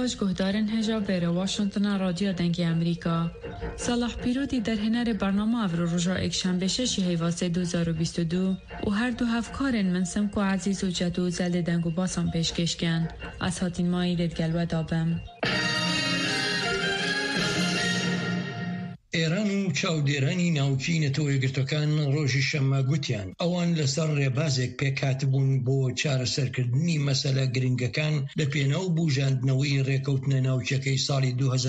باش گهدارن هجا بیر واشنطن رادیو دنگی امریکا. صلاح پیروتی در هنر برنامه افرو رجا اکشنبه 6 هیواسه 2022 و هر دو هفکارن من سمکو عزیز و جدو زل دنگو باسم پیشکش کن. از هاتین مایی دلگلوه دابم. ئێران و چاودێرانی ناوچی نەتەوە یەکگرتوەکان ڕۆژی شەممە گوتیان ئەوان لەسەر ڕێبازێک پێکهاتبوون بۆ چارەسەرکردنی مەسەلە گرنگەکان لە پێناو بوژاندنەوەی ڕێکەوتنە ناوچەکەی ساڵی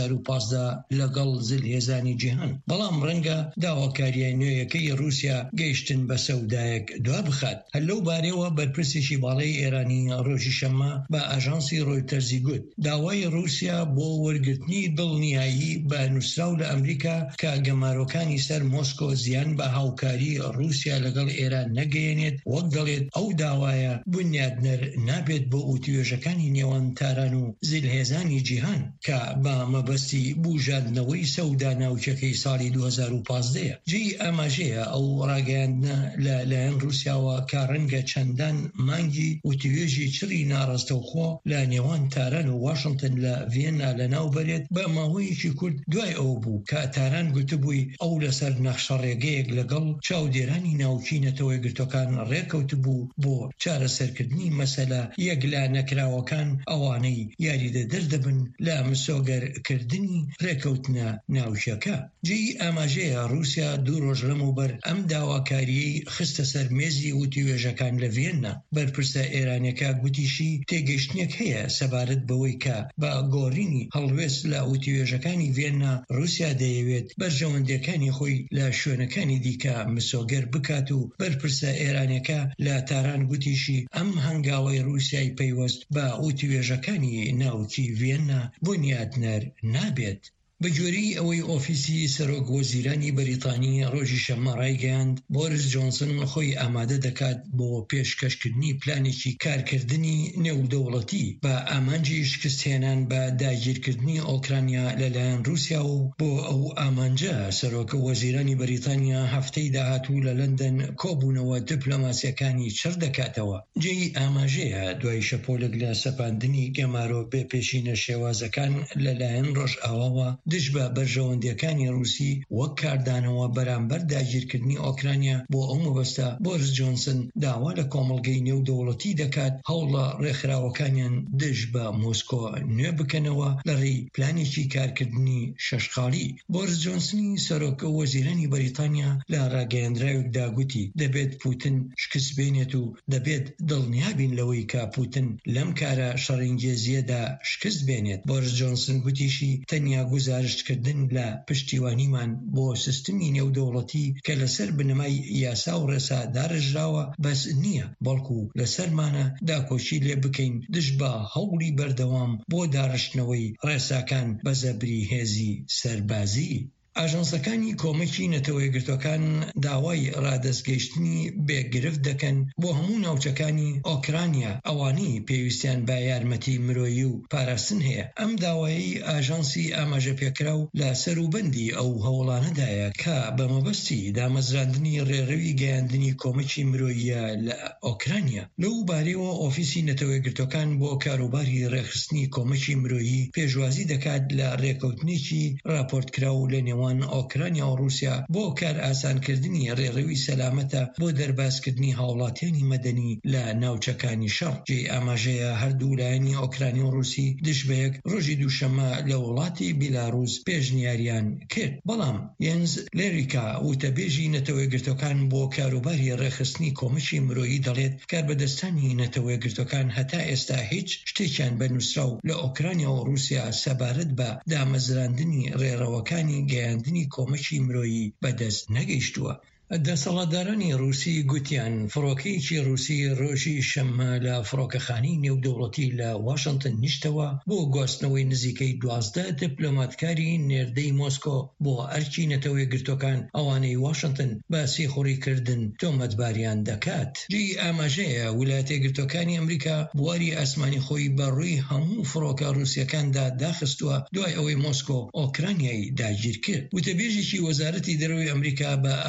2015 لەگەڵ زلهێزانی جیهان. بەڵام ڕەنگە داواکاریە نوێیەکەی رووسیا گەیشتن بە سەودایەک دوا بخات. هەر لەو بارەوە بەرپرسێکی باڵای ئێرانی ڕۆژی شەممە بە ئاژانسی ڕۆیتەرزی گوت داوای رووسیا بۆ وەرگرتنی دڵنیایی بە نووسراو لە ئەمریکا کە گەمارۆکانی سەر مۆسکۆ زیان بە هاوکاری رووسیا لەگەڵ ئێران نەگەیەنێت وەک دەڵێت ئەو داوایە بنیادنەر نابێت بۆ ئوتوێژەکانی نێوان تاران و زلهێزانی جیهان کە بە مەبەستی بوژاندنەوەی سەودا ناوچەکەی ساڵی 2015 جێی ئاماژەیە ئەو ڕاگەیاندنە لەلایەن رووسیاوە کە ڕەنگە چەندان مانگی وتوێژی چڕی ناڕاستەوخۆ لە نێوان تاران و واشنگتن لە ڤێنا لەناوبەرێت بە ماوەیەکی کورت دوای ئەو بوو کە تاران گوتبووی ئەو لەسەر نەخشە ڕێگەیەک لەگەڵ چاودێرانی ناوچی نەتەوە یەکگرتوەکان ڕێکەوتبوو بۆ چارەسەرکردنی مەسەلە یەک لە نەکراوەکان ئەوانەی یاریدە دەردەبن لە مسۆگەرکردنی ڕێکەوتنە ناوچەکە. جێی ئاماژەیە رووسیا دوو ڕۆژ لەموبەر ئەم داواکاریەی خستە سەر مێزی وتوێژەکان لە ڤێننا. بەرپرسە ئێرانیەکە گوتیشی تێگەیشتنێک هەیە سەبارەت بەوەی کە بە گۆڕینی هەڵوێست لە وتوێژەکانی ڤێننا رووسیا دەیەوێت بەرژەوەندەکانی خۆی لە شوێنەکانی دیکە مسۆگەر بکات و بەرپرسە ئێرانیەکە لە تاران گوتیشی ئەم هەنگاوەی رووسیای پەیوەست بە ئوتوێژەکانی ناوچی ڤێننا بنیادنەر نابێت. بەگوێرەی ئەوەی ئۆفیسی سەرۆک وەزیرانی بەریتانی ڕۆژی شەممە ڕایگەیاند بۆریس جۆنسن خۆی ئامادە دەکات بۆ پێشکەشکردنی پلانێکی کارکردنی نێودەوڵەتی بە ئامانجی شکستهێنان بە داگیرکردنی ئۆکرانیا لەلایەن رووسیا و بۆ ئەو ئامانجە سەرۆکە وەزیرانی بەریتانیا هەفتەی داهاتوو لە لەندەن کۆبوونەوە دیپلۆماسیەکانی چڕ دەکاتەوە. جێی ئاماژەیە دوای شەپۆلێک لە سەپاندنی گەمارۆ بێپێشینە شێوازەکان لەلایەن ڕۆژئاواوە دژ بە بەرژەوەندیەکانی رووسی وەک کاردانەوە بەرامبەر داگیرکردنی ئۆکرانیا بۆ ئەو مەبەستە بۆریس جۆنسن داوا لە کۆمەڵگەی نێودەوڵەتی دەکات هەوڵە ڕێکخراوەکانیان دژ بە مۆسکۆ نوێ بکەنەوە لەڕێی پلانێکی کارکردنی شەشخاڵی. بۆریس جۆنسنی سەرۆکە وەزیرانی بەریتانیا لە ڕاگەیەندراوێکدا گوتی دەبێت پوتین شکست بێنێت و دەبێت دڵنیابین لەوەی کە پوتین لەم کارە شەڕینگێزیەدا شکست بێنێت. بۆریس جۆنسن گوتیشی تەنیا گزارشکردن لە پشتیوانیمان بۆ سیستمی نێودەوڵەتی کە لەسەر بنەمای یاسا و ڕێسا دارەژراوە بەس نییە بەڵکو لەسەرمانە داکۆچی لێ بکەین دژ بە هەوڵی بەردەوام بۆ داڕشتنەوەی ڕێساکان بە زەبری هێزی سەربازی. ئاژانسەکانی کۆمەکی نەتەوە یەکگرتوەکان داوای ڕادەستگەیشتنی بێگرفت دەکەن بۆ هەموو ناوچەکانی ئۆکرانیا ئەوانەی پێویستیان بە یارمەتی مرۆیی و پاراستن هەیە. ئەم داوایی ئاژانسی ئاماژەپێکراو لە سەروبەندی ئەو هەوڵانەدایە کە بە مەبەستی دامەزراندنی ڕێڕەوی گەیاندنی کۆمەکی مرۆییە لە ئۆکرانیا. لەو بارەوە ئۆفیسی نەتەوە یەکگرتوەکان بۆ کاروباری ڕێخستنی کۆمەکی مرۆیی پێشوازی دەکات لە ڕێکەوتنێکی راپۆرتکراو لە نێوان ئۆکرانیا و رووسیا بۆ کار ئاسانکردنی ڕێڕەوی سەلامەتە بۆ دەرباسکردنی هاوڵاتیانی مەدەنی لە ناوچەکانی شەڕ. جێی ئاماژەیە هەردوو لایەنی ئۆکرانی و رووسی دژ بەیەک ڕۆژی دووشەممە لە وڵاتی بیلاڕووس پێشنیاریان کرد. بەڵام یەنز لێریکا وتەبێژی نەتەوە یەکگرتوەکان بۆ کاروباری ڕێخستنی کۆمەکی مرۆیی دەڵێت کاربەدەستانی نەتەوە یەکگرتوەکان هەتا ئێستا هیچ شتێکیان بە نووسراو لە ئۆکرانیا و رووسیا سەبارەت بە دامەزراندنی ڕێڕەوەکانی گەیاندنی کۆمەکی مرۆیی بەدەست نەگەیشتووە. دەسەڵاتدارانی رووسی گوتیان فڕۆکەیەکی رووسی ڕۆژی شەممە لە فڕۆکەخانەی نێودەوڵەتی لە واشنگتن نیشتەوە بۆ گواستنەوەی نزیکەی 12 دیپلۆماتکاری نێردەی مۆسکۆ بۆ ئەرکی نەتەوە یەکگرتوەکان ئەوانەی واشنگتن بە سێخوڕیکردن تۆمەتباریان دەکات. جێی ئاماژەیە ویلایەتە یەکگرتووەکانی ئەمریکا بواری ئاسمانی خۆی بەڕووی هەموو فڕۆکە رووسیەکاندا داخستووە دوای ئەوەی مۆسکۆ ئۆکرانیای داگیر کرد. وتەبێژێکی وەزارەتی دەرەوەی ئەمریکا بە ئاژانسی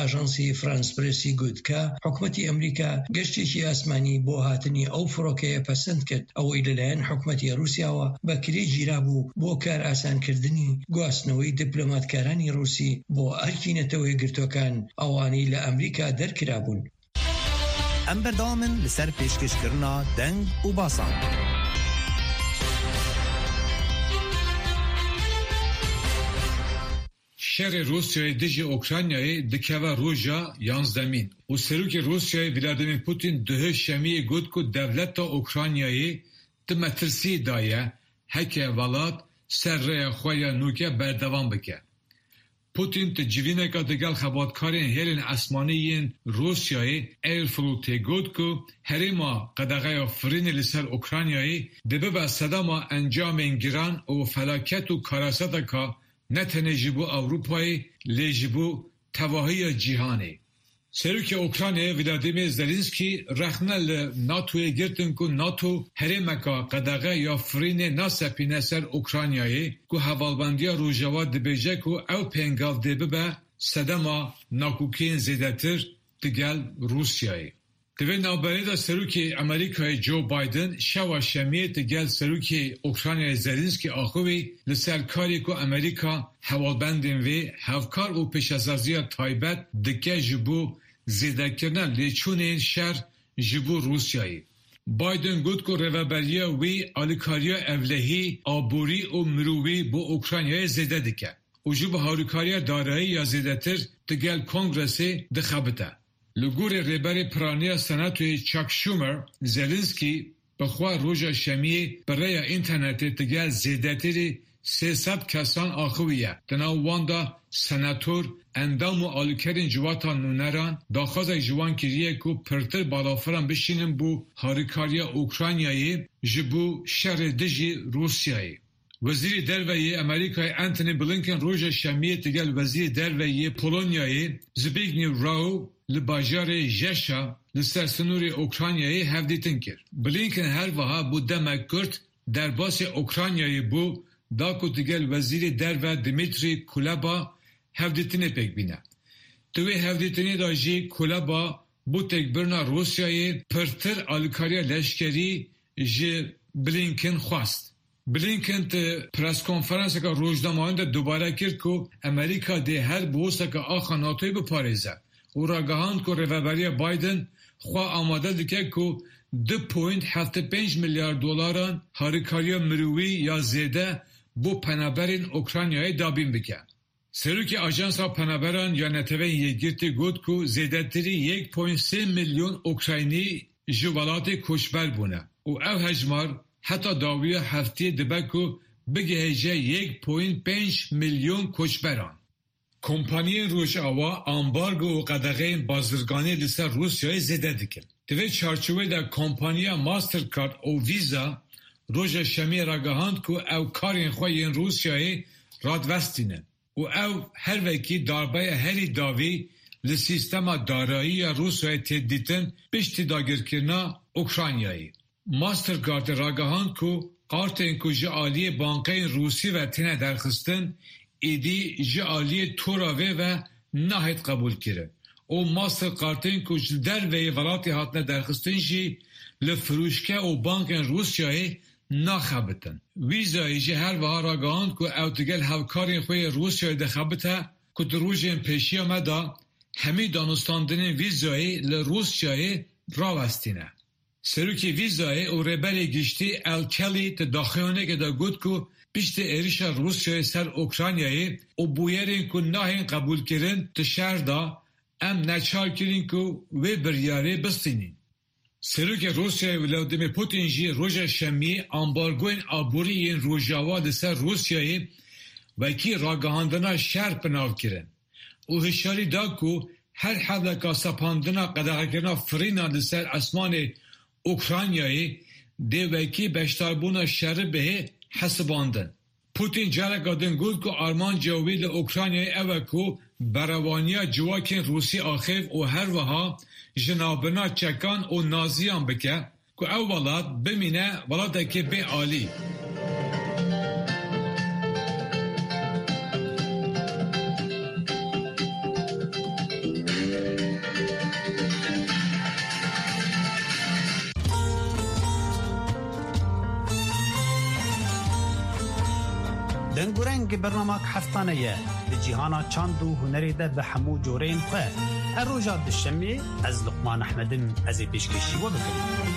ئاژانسی فرانس پرسی گوت کە حکوومەتی ئەمریکا گەشتێکی ئاسمانی بۆ هاتنی ئەو فڕۆکەیە پەسەند کرد، ئەوەی لەلایەن حکوومەتی رووسیاوە بەکرێ گیرابوو بۆ کار ئاسانکردنی گواستنەوەی دیپلۆماتکارانی رووسی بۆ ئەرکی نەتەوە یەکگرتووەکان ئەوانەی لە ئەمریکا دەرکرابوون. ئەم بەردەوامن لەسەر پێشکەشکردنا دەنگ و باسان. شر روسیای دژی اوکراینای دکوا روژا یانزدمین و سروک روسیای ولادیمیر پوتین ده شمی گوت کو دولت اوکراینای تمترسی دایه هک ولات سر خویا نوکه بردوام بکه. پوتین تجوینه که دگل خباتکارین هرین اسمانیین روسیای ایرفلوتی گوت کو هریما قدغه فرین لسر اوکراینای دبه به صداما انجام گیران و فلاکت و کاراسات که نه تنه جبو اروپایی لیجبو تواهی جیهانی. سروک اوکراینای ولادیمیر زلنسکی رخنه ناتوی گرتن که ناتو هرمکا قدغه یا فرین ناسپینه سر اوکراینایی که حوالبندی روژاوا دبیجه که او پنگاو دبه به صدما ناکوکین زیدتر دگل روسیایی. دوی نابری دا سروکی امریکای جو بایدن شوا شمیه دگل سروکی اوکراینای زلنسکی آخوی لسرکاری که امریکا حوالبندین وی هفکار و پیشاسازی تایبت دکه جبو زیده کردن لیچونین شر جبو روسیایی. بایدن گوت که روابریه وی آلیکاریا اولهی آبوری و مروی بو اوکراینای زیده دکه و جبو هاریکاریا دارایی یا زیده تر دگل کنگرسی دخبته. لگور ریبر پرانیا سناتوی چاک شومر زلنسکی بخوا روژا شمیه برای اینترنت تگل زیدتری 300 کسان آخویه دناو واندا سناتور اندام و آلوکرین جواتا نونران داخواز جوان کریه که پرتر بالافران بشینن بو هاریکاریا اوکراینیایی جبو شر دجی روسیایی. وزیر درویه امریکای انتونی بلینکن روژا شمیه تگل وزیر درویه پولونیایی زبیگنیو راو لباجار جشا لسر سنور اوکراینیایی هفدیتن کرد. بلینکن هر وها بو دمک کرد در باس اوکراینیایی بو داکو تگل وزیر درو دمیتری کولابا هفدیتنی پک بینه. توی هفدیتنی دا جی کولابا بو تکبرنا روسیایی پرتر آلیکاریا لشکری جی بلینکن خواست. بلینکن ته پرس کنفرانس که روزنامه‌ای ده دوباره کرد که امریکا ده هر بوسه که آخا ناتوی بپاریزه. او را گهاند که روابری بایدن خواه آماده دکه که 2.75 میلیارد دلاران هاریکاریا مروی یا زیده بو پنابرین اوکراینیای دابین بکن. سروکی آژانس پنابران یا نتوه یگیرتی گود که زیده تری 1.3 میلیون اوکراینی جوالات کشبر بونه. او هجمار حتی داویه هفته دبه که بگه هجه 1.5 میلیون کشبران. کمپانی روژاوا امبارگو و قدغه بازرگانی لسر روسیای زیده دکن. دوی چارچوه در کمپانی ماسترکارد و ویزا روژا شمی را گهاند که او کارین خواه روسیای راد وستینه و او هر وکی داربای هری داوی لسیستم دارایی روسیای تدیتن بشتی داگر کرنا اوکراینیایی. ماسترکارد را گهاند که قارتین که جعالی بانقین روسی و تینه درخستن ایدی جعالی توراوه و نهایت قبول کرد. او ماستر قارتین که در وی ولاتی هاتنه درخستن جی لفروشکه و بانکن روسیای نخبتن. ویزایی جی هر وها را گاند که او تگل هفکارین خوی روسیای دخبته که در روژین پیشی آمده همی دانستاندن ویزایی لروسیای راوستینه. سروکی ویزای او ربری گشتی الکلی تداخیانه که دا گود که بیشتر ایریشا روسیای سر اوکراینیایی او بویرین که ناهین قبول کرن تشهر دا ام نچار کرین که وی بریاره بستینین. سروک روسیای ولادیمیر پوتین جی روژا شمی امبارگوین آبوری این روژاوا سر روسیایی و کی راگهاندنا شهر پناو کرن. او هشاری دا که هر حلقه سپاندنا قدغه کرنا فرینا سر اسمان اوکراینیایی دیوکی بشتاربونا شهر به حسباندن. پوتین جارا گادن گود که آرمان جوید اوکراینیای اوه که بروانیا جواکین روسی آخیف و هر وها جنابنا چکان و نازیان بکه که او ولاد بمینه ولاده که به عالی. دنگ برنامه هفتانه به جهانا چاند و هنری ده به همو جورین خواه اروجا دشمی از لقمان احمدم از پیشکشی و بکنیم.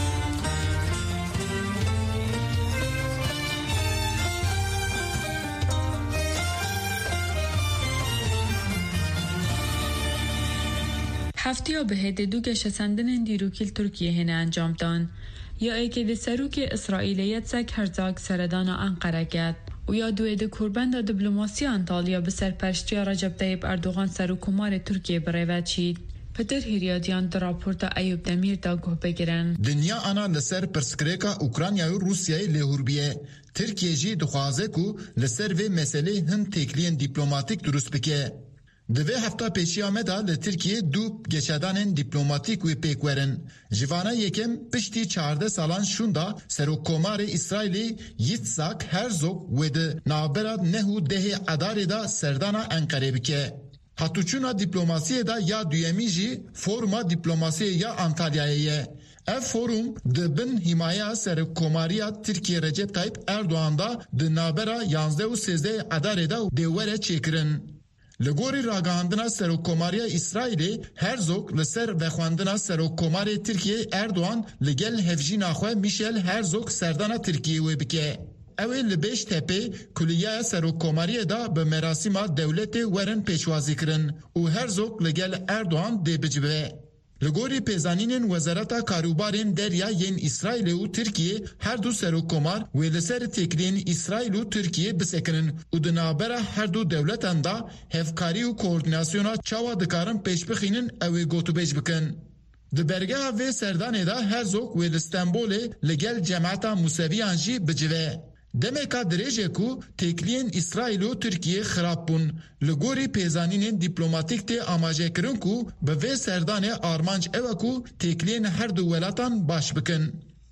هفتیا به هدیدو گشتندن دیروکیل ترکیه هنه انجام دان یا ایکی ده سروک اسرائیلیت زک هرزاک سردان انقره گد و یا دوی ده کربند دیپلماسی انطالیا به سرپرشتی رجب طیب اردوغان سروکمار ترکیه بریوه چید. پتر هیریادیان در راپورتا ایوب دمیر دا گوه بگیرن. دنیا آنا لسر پرسکریکا اوکرانیا و روسیای لهوربیه. ترکیه جی دخوازه کو لسر و مسئله هند تکلین دیپلوماتیک درست بکه. دوی هفته پیشی آمده لترکیه دو گشدان دیپلوماتیک و پیکورن. جوانا یکم پشتی 14 سالان شوندا سروکومار اسرائیلی یتساک هرزوگ و ده نابراد نهو ده اداره دا سردانا انقره بکه. هاتوچونا دیپلوماسی دا یا دویمی جی فورما دیپلوماسی یا انتالیاییه. اف فوروم ده بن حمایه سروکوماریا ترکیه رجب طیب اردوان دا ده نابرا 11 و 13 اداره دا دوره چیکرن. لگوری راگاندنا سروکوماریا اسرائیلی هرزوگ لسر وخواندنا سروکوماری ترکیه اردوان لگل هفجین آخواه میشل هرزوگ سردانا ترکیه وی بکه. اوی لبیش تپه کلیه سروکوماری دا به مراسم دولت ورن پیشوازی کرن و هرزوگ لگل اردوان دی بجبه. لگوری پیزانین وزارت کاروبارین دریا ین اسرائیل و ترکیه هر دو سروکومار و لسر تکرین اسرائیل و ترکیه بسکنن و دنابره هر دو دولتان دا هفکاری و کوردیناسیونا چاوا دکارن پیش بخینن اوی گوتو بیش بکن. د برگه و سردانه دا هرزوگ و استانبول لگل جماعتا موسوی آنجی بجوه. دمکا دریجه کو تکلین اسرائیل و ترکیه خراب بون لگوری پیزانین دیپلوماتیک تی آماجه کرن کو به وی سردانه آرمانج اوه کو تکلین هر دو ولاتان باش بکن.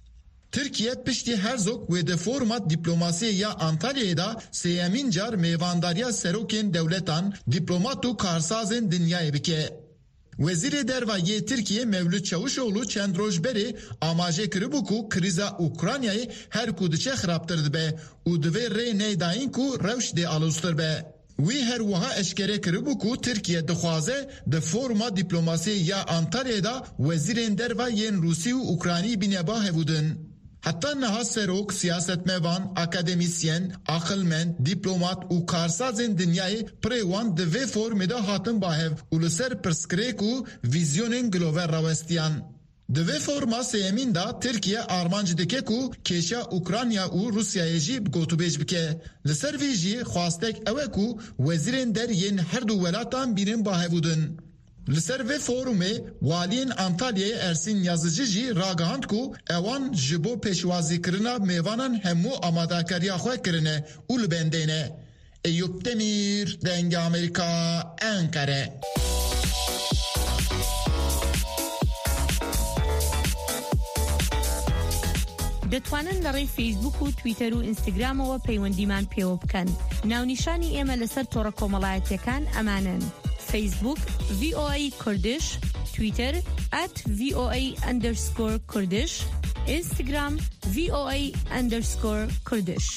ترکیه پشتی هرزوگ و ده فورمات دیپلوماسی یا انتالیه دا سیامین جار میوانداریا سروکین دولتان دیپلومات و کارسازین دنیای بکه. وزیر دروازه ترکیه مولود چاوشوغلو چند روز بری آماجه کربو کو کریزا اوکراینای هر کودچه خرابترد به او دوی ری نیداین کو روش دی آلوستر به. وی هر وها اشکره کربو کو ترکیه دخوازه ده فورما دیپلوماسی یا انتالیه دا وزیر دروازه روسی و اوکراینی بینبا هودن. حتی نها سروک سیاست میوان، اکادمیسین، عقلمند، دیپلومات و کارسازین دنیای پریوان دوی فرمی دا هاتن باهو و لسر پرسکریک و ویزیونین گلوور روستیان. دوی فرما سیمین دا ترکیه آرمانج دکه کو کشا اوکراینیا و روسیای جی گوتو بیج بکه. لسر ویجی خواستک اوه کو وزیرین در ین هر دو ولاتان بینن باهودن. لسر و فورومه والین انتالیه ارسین yazıcı جی راگاند کو اوان جبو پیشوازی کرنا میوانن همو آماداکاریا خواه کرنه اول بندینه. ایوب دمیر دنگ امریکا انقره. دەتوانن لەڕێی فیسبوک و تویتەر و ئینستاگرامەوە پەیوەندیمان پێوە بکەن. ناونیشانی ئێمە لەسەر تۆڕە کۆمەڵایەتیەکان ئەمانن: فیسبوک VOA Kurdish, Twitter @VOA_Kurdish, Instagram VOA_Kurdish.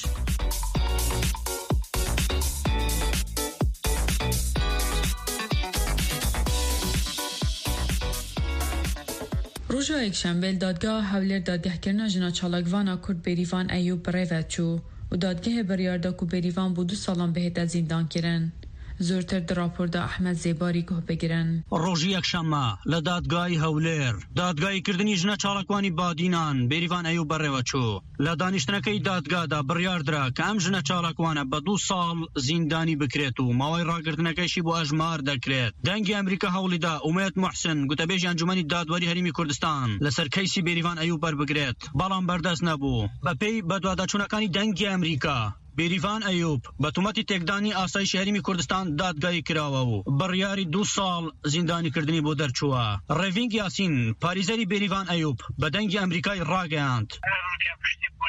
روژا یکشنبه دادگاه هولر دادگاه کرنا جنا چالاگوانا کرد بریوان ایوب بریوت چو و دادگاه بریاردا کو بریوان بو 2 سالان بهت زندان کرن. زورتر در راپور دا احمد زیباری گوه بگیرن. روژی یکشنبه لدادگاهی هولر دادگاهی کردنی جنا چالاکوانی بادینان بریوان ایوب بریوت چو لدانشتنکی دادگاه دا بریاردرا که ام جنا چالاکوانه با 2 سال زندانی بکریت و ماوی راگردنکیشی بو اجمار دکریت. دنگی امریکا هولی دا امید محسن گوتبیج انجمنی دادواری حریمی کردستان لسر کیسی بریوان ایوب بر بگریت بالام بردست نبو با پی بدوادا چونکانی دنگی امریکا بریوان ایوب با تومتی تکدانی آسایش حریمی کردستان دادگاهی کراوه و بریاری 2 سال زندانی کردنی بو درچوه. روینگ یاسین پاریزری بریوان ایوب با دنگی امریکای راگهاند.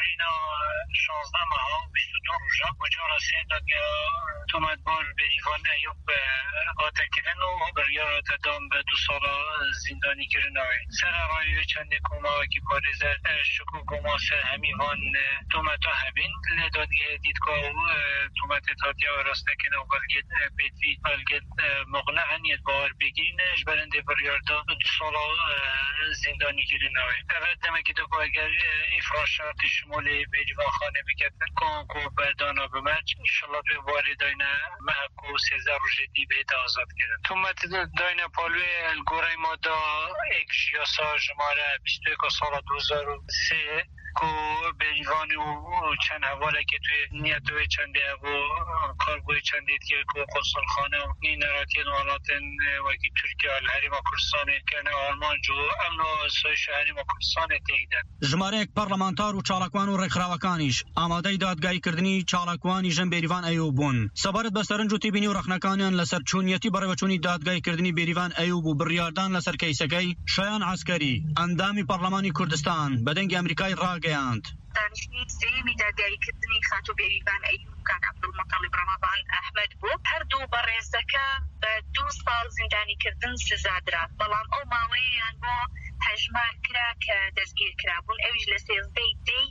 بولینا 16 ماه و 22 روزا بجارا سیداد یا تومت بال بریوان ایوب آتا کردن و بریارات دام به 2 سال زندانی کردن آوی سر رایی چند کما که پارزه شکو گما سر همیوان تومت ها هبین لدادگه دیدگاه تومت تاتیا راستکن و بلگت پیتوی بلگت مغنعن ید باور بگیرین جبرنده بریاردا 2 سال زندانی کردن آوی اول دمکی دو اگر افراشات شمولی بریوان خانه بکتن کنکو بردانا بمرج انشالله توی وارداین محکو 13 روز دی بهت آزاد کردن تومت داین پالوی الگوره مادا ایک یاسا جماره 21 سال 2003 کو بریوانی و چند حواله که توی نیتوی چنده و کاربوی چنده که کو قصل خانه و نی نراتین و آلاتین وکی ترکیه الحریم کردستان کنه آلمان جو امنو سویش حریم کردستان تیگدن ژمارەیەک پەرلەمانتار و چالاکوان و ڕێکخراوەکانیش ئامادەی دادگایکردنی چالاکوانی ژن بێریڤان ئەیوب بوون. سەبارەت بە سەرنج و تیبینی و ڕەخنەکانیان لەسەر چوونیەتی بەڕێوەچوونی دادگایکردنی بێریڤان ئەیوب و بڕیاردان لەسەر کەیسەکەی شایان عەسکەری ئەندامی پەرلەمانی کوردستان بە دەنگی ئەمریکای ڕاگەیاند. دانشنی سێمی دادگایکردنی خاتۆ بێریڤان ئەیوب کاک عەبدولمەتەڵیب ڕەمەضان ئەحمەد بوو. هەردوو بەڕێزەکە بە 2 ساڵ زیندانیکردن سزادرا، بەڵام ئەو ماوەیەیان بۆ هەژمار کرا کە دەستگیر کرابوون ئەویش لە 13 دی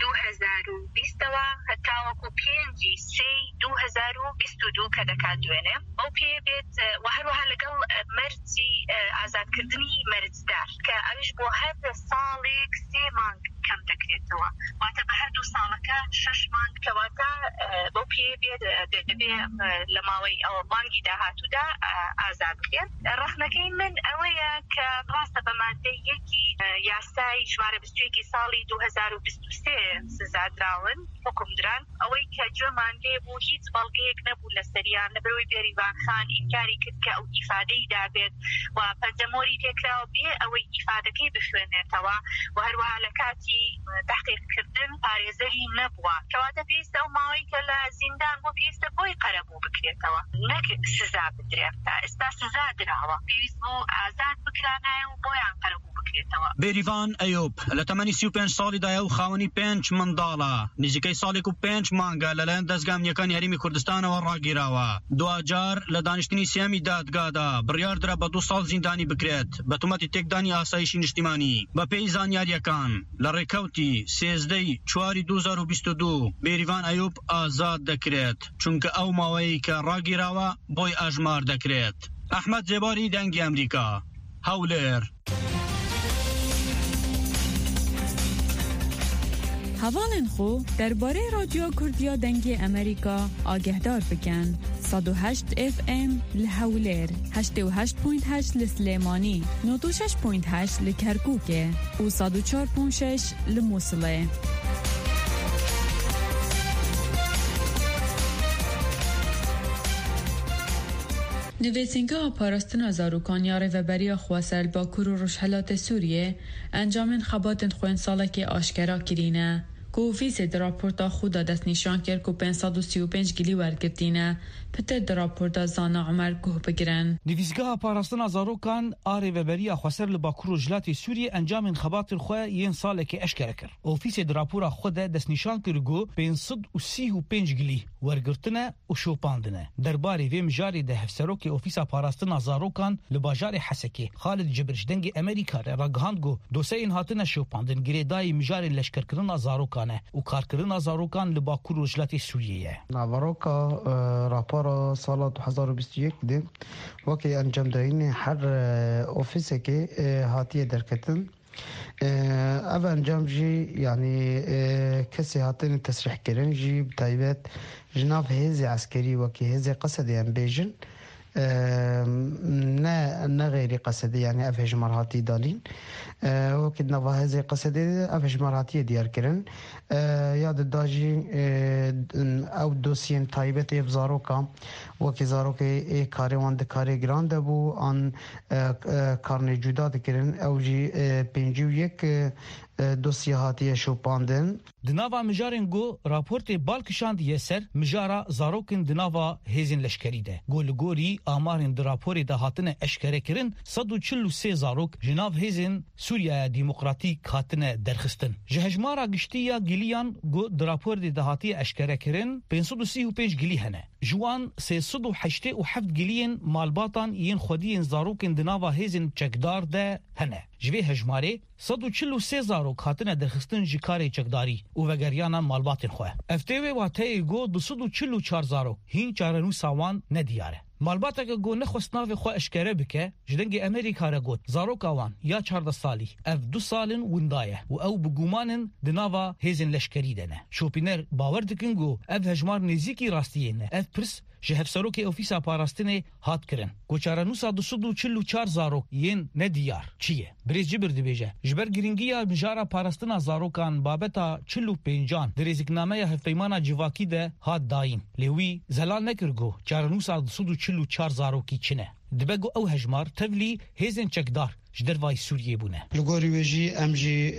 2020ەوە هەتاوەکو 5 سێی 2022 کە دەکات دوێنێ ئەو پێ بێت و هەروەها لەگەڵ مەرجی ئازادکردنی مەرجدار کە ئەویش بۆ هەر ساڵێک 3 مانگ کەم دەکرێتەوە، واتە بە هەردوو ساڵەکە 6 مانگ کەواتە بۆ پێ بێت دەبێ لە ماوەی ئەوە مانگی داهاتوودا ئازاد بکرێت. ڕەخنەکەی من ئەوەیە کە ڕاستە بە مادەی یەکی یاسای ژمارە 21 ساڵی 2023 سزادراون حکومدران ئەوەی کە گوێمان لێ بوو هیچ بەڵگەیەک نەبوو لە سەریان لەبەرەوەی بێریڤان خان ئینکاری کرد کە ئەو ئیفادەی دابێت و پەنجەمۆری تێکراوە بێ ئەوەی ئیفادەکەی بخوێنێتەوە و هەروەها لە کاتی تحقیقکردن پارێزەری نەبووە، کەواتە پێویستە ئەو ماوەی کە لە زیندان بۆ پێویستە بۆی قەرەبوو بکرێتەوە نەک سزا بدرێت. تا ئێستا سزا درراوە، پێویست بوو ئازاد بکرانایە و بۆیان قەرەبوو. بێریڤان ئەیوب لە تەمەنی 35 ساڵیدایە و خاوەنی 5 منداڵە، نزیکەی ساڵێک و 5 مانگە لەلایەن دەستگا ئەمنیەکانی هەرێمی کوردستانەوە ڕاگیراوە. دوجار لە دانیشتنی سێمی دادگادا بڕیاردرا بە 2 ساڵ زیندانی بکرێت بە تومەتی تێکدانی ئاسایشی نیشتیمانی. بە پێی زانیاریەکان لە ڕێکەوتی 13 چواری 2022 بێریڤان ئەیوب ئازاد دەکرێت چونکە ئەو ماوەیە کە ڕاگیراوە بۆی ئاژمار دەکرێت. ئەحمەد جێباری دەنگی ئەمریکا، هەولێر. هەواڵێن خۆ دەربارەی رادیۆ کوردیا دەنگی ئەمریکا ئاگەهدار بکەن. 108 FM لە هەولێر، 88.8 لە سلێمانی، 96.8 لە کەرکووکێ و 104.6 لە مووسڵێ. نویسنگاه پاراستنا زاروکان یا ریوبری خواسل با کرو روشحلات سوریه انجام خبات خوین ساله که آشکرا کرینه. کوفیس دراپورتا خود دست نشان کرد که 535 گلی ورگرتینه پتر دراپورتا زانا عمر گوه بگرن. نویسگاه پاراستنا زاروکان آری و بری خواسر لباکور و جلات سوریه انجام انخبات خواه ین ساله که اشکره کرد. اوفیس دراپورا خود دست نشان کرد گو 535 گلی ورگرتنه و شوپاندنه. درباره ویم جاری ده هفسروک اوفیس پاراستنا زاروکان لباجار حسکی خالد جبرش دنگ امریکا رگهاند گو دوسه این هاتنه شوپاندن گریدای مجاری لشکرکرنا زاروکان و کارکردن زاروکان لباکور و جلات سوریه. ناواروکا راپور سال 2021 ده وکی انجام دهین هر اوفیس که هاتیه درکتن او انجام جی یعنی کسی هاتن تصریح کردن جی بتایبت جناب هزی عسکری وکی هزی قصدی ام بیجن نه غیری قصدی یعنی افهج مرهاتی دالین وكد نواهزي قصدي افش مراتي ديار كرن ياد داجي او دوسين تايبت افزاروكا وكي زاروكي كاريوان دكاري جراند بو ان كارني جدا دكرن او جي 51 دوسیه هاتیه شوپاندن. دناوا مجارن گو راپورت بالکشاند یسر مجارا زاروکن دناوا هیزن لشکری ده گول گوری آمارن در راپور ده هاتنه اشکره کرن 143 زاروک جناو هیزن سوریا دموکراتیک هاتنه درخستن جهجمارا گشتیا گلیان گو در راپور ده هاتی اشکره کرن 535 گلی هنه جوان 387 گلیان مالباتان ین خودین زاروکن دناوا هیزن چکدار ده هنه جوی هجماره 143 زاروک هاتنه درخستن جکار چکداری او وگریانا مالباتن خواه افتوی واته گو 244 زاروک هین چارنو ساوان ندیاره مالباتا که گو نخواست ناوی خواه اشکره بکه جدنگ امریکا را گود زاروک آوان یا 14 سالی اف 2 سالن وندایه و او بگومانن دناوا هیزن لشکری دنه شوپینر باور دکن گو اف هجمار نزیکی راستیه نه اف پرس جهف سروک اوفیسا پاراستنه هات کرن گوچارنوسا 244 زاروک ین ندیار چیه بریز جبر دبیجه جبر گرینگیا مجارا پاراستنا زاروکان بابتا 45 درزکنامه هفپیمانا جواکی ده هات داین لوی زلال نکرگو چارنوسا 244 زاروکی چنه دبگو او هجمار تفلی هیزن چکدار جدر وای سوریه بونه لگوری ویجی امجی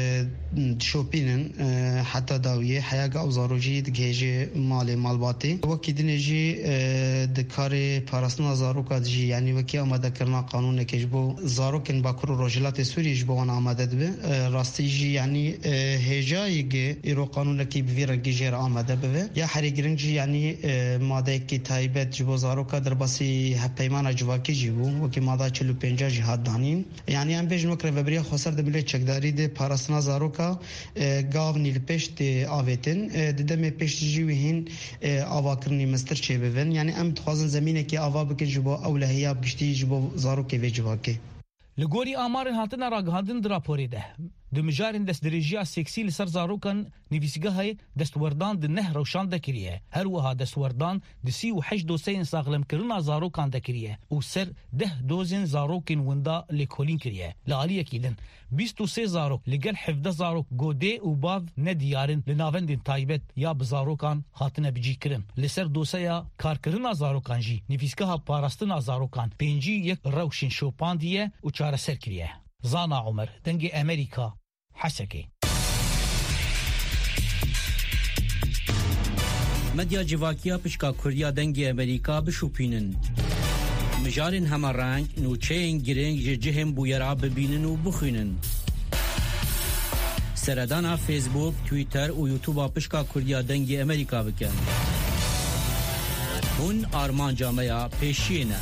شوپینن حتی داویه حیاق او زاروجی دگیجی مالباتی وکی دنجی دکار پارستنا زاروکا دجی یعنی وکی آماده کرنا قانون کجبو زاروکن باکر روجلات سوریه جبو آن آماده دبه راستی جی یعنی هجایی گه ایرو قانون کی بویرگی جیر آماده ببه یا حریگرنجی یعنی ماده کی تایبت جبو زاروکا در باسی هپیمان جواکی جبو وکی ماده 45 جهاد دانیم یعنی ام بیش نکره وبریا خسر د ملت چکداری د پاراستنا زاروکا گاو نیل پشت آویتن ددم پشت جوهین آواکرنی مستر چه بون یعنی ام تخازن زمینه که آوا بکن جبو اولهیا بگشتی جبو زاروکه و جواکه لگوری آمارن هاتنا راگهاندن دراپوری ده دمجارن دست درجیا سکسی لسر زاروکن نویسگاه دستوردان د نه روشان دکریه هر وها دستوردان د 38 دوسین ساغلم کرنا زاروکان دکریه او سر 10 دوزن زاروکن وندا لکولین کریه لالی کیدن 23 زاروک لگل 17 زاروک گوده او باو ندیارن لناوندن تایبت یا بزاروکان هاتنه بجی کرن لسر دوسیا کارکرنا زاروکان جی نویسگاه پاراستنا زاروکان پنجی یک روشن شوپاندیه او چاره سر کریه زانا عمر دنگ امریکا حسكي مدیا جواکیا پشکا کوریا دنگی امریکا بشوپینن مجارن همه رنگ نوچه گرنگ جهم بویرا ببینن و بخوینن سردانا فیسبوک تویتر و یوتیوب پشکا کوریا دنگی امریکا بکن هون آرمان جامعه پیشینه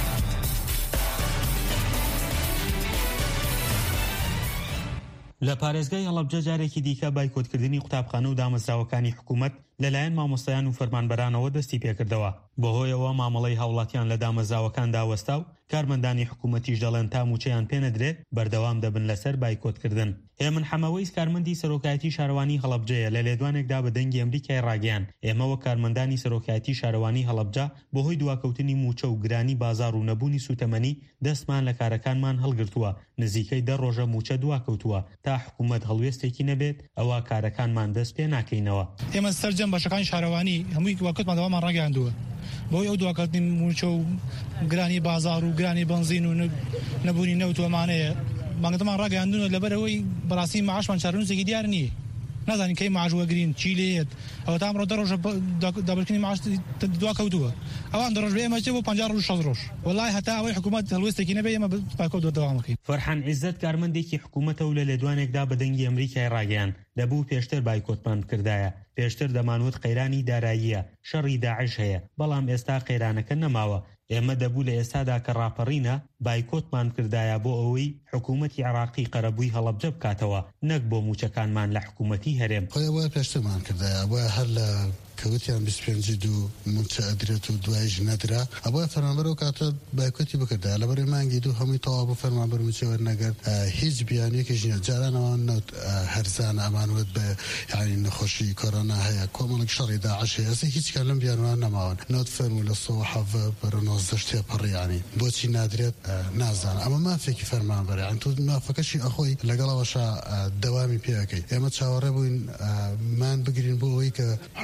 لە پارێزگای هەڵەبجە جارێکی دیکە بایکۆتکردنی قوتابخانە و دامەزراوەکانی حکوومەت لەلایەن مامۆستایان و فەرمانبەرانەوە دەستی پێکردەوە بەهۆیەوە مامەڵەی هەوڵاتیان لە دامەزراوەکان داوەستا و کارمەندانی حکوومەتیش دەڵێن تا موچەیان پێنەدرێت بەردەوام دەبن لەسەر بایکۆتکردن هێمن حەمەوەیس کارمەندی سەرۆکایەتی شارەوانی هەڵەبجەیە لە لێدوانێکدا بە دەنگی ئەمریکای ڕاگەیان ئێمە وەک کارمەندانی سەرۆکایەتی شارەوانی هەڵەبجە بەهۆی دواکەوتنی موچە و گرانی بازار و نەبوونی سوتەمەنی دەستمان لە کارەکانمان هەڵگرتووە نزیکەی 10 ڕۆژە موچە دواکەوتووە تا حکوومەت هەڵوێستێکی نەبێت ئەوە کارەکانمان دەست پێ ناکەینەوە ئێمە سەرجەم بەشەکانی شارەوانی هەمووی واکەوتمان دەوامان ڕاگەیاندووە بۆی ئەو دواکەوتنی موچە و گرانی بازار و گرانی بنزین و نەبوونی نەوتوەمانەیە مانگەتەمان ڕاگەیاندوونە لەبەرەوەی بەڕاستی معاشمان چارەنووسێکی دیار نییە نازانین کەی معاش وەگرین چی لێت ئەوە تا ئەمڕۆ 10 ڕۆژە دابرکردنی معاش دواکەوتووە ئەوان 10 ڕۆژ بێ ئێمە چێ بۆ 50 ڕۆژ 60 ڕۆژ وەڵای هەتا ئەوەی حکوومەت هەڵوێستێکی نەبێ ئێمە بایکۆت دەوام بکەین فەرحان عیزەت کارمەندێکی حکوومەتە و لە لێدوانێکدا بە دەنگی ئەمریکای ڕاگەیان دەبوو پێشتر بایکۆتمان بکردایە پێشتر دەمانوت قەیرانی داراییە شەڕی داعش هەیە بەڵام ئێستا قەیرانەکە نەماوە ئێمە دەبوو لە ئێستادا کە ڕاپەڕینە بایکۆتمان کردایە بۆ ئەوەی حکوومەتی عێراقی قەرەبووی هەڵەبجە بکاتەوە نەک بۆ موچەکانمان لە حکوومەتی هەرێم خۆیەوە پێشترمان کردایە بۆیە هەر لە کەوتیان 25 دو موچە ئەدرێت و دوایش نەدرا ئەوە فەرمانبەر و کاتە بایکۆتی بکردایە لەبەرەوەی مانگی دوو هەمووی تەواو بۆ فەرمانبەر موچە وەرنەگەر هیچ بیانێکیش نییە جارانەوە نەوت هەرزانە ئەمانوت بە یعنی نەخۆشی کۆرۆنا هەیە کۆمەڵێک شەڕی داعش هەیە ئەستا هیچ کار لەم بیانوان نەماون نەوت فەرموو لە 170 بەرە 90 تێپەڕی یعنی بۆچی نادرێت نازانە ئەمە مافێکی فەرمانبەر یعنی تۆ مافەکەشی ئەخۆی لەگەڵەوەشا دەوامی پێەکەی ئێمە چاوەڕێ بووین مان بگرین بۆ ئەوەی کە حکوومەتی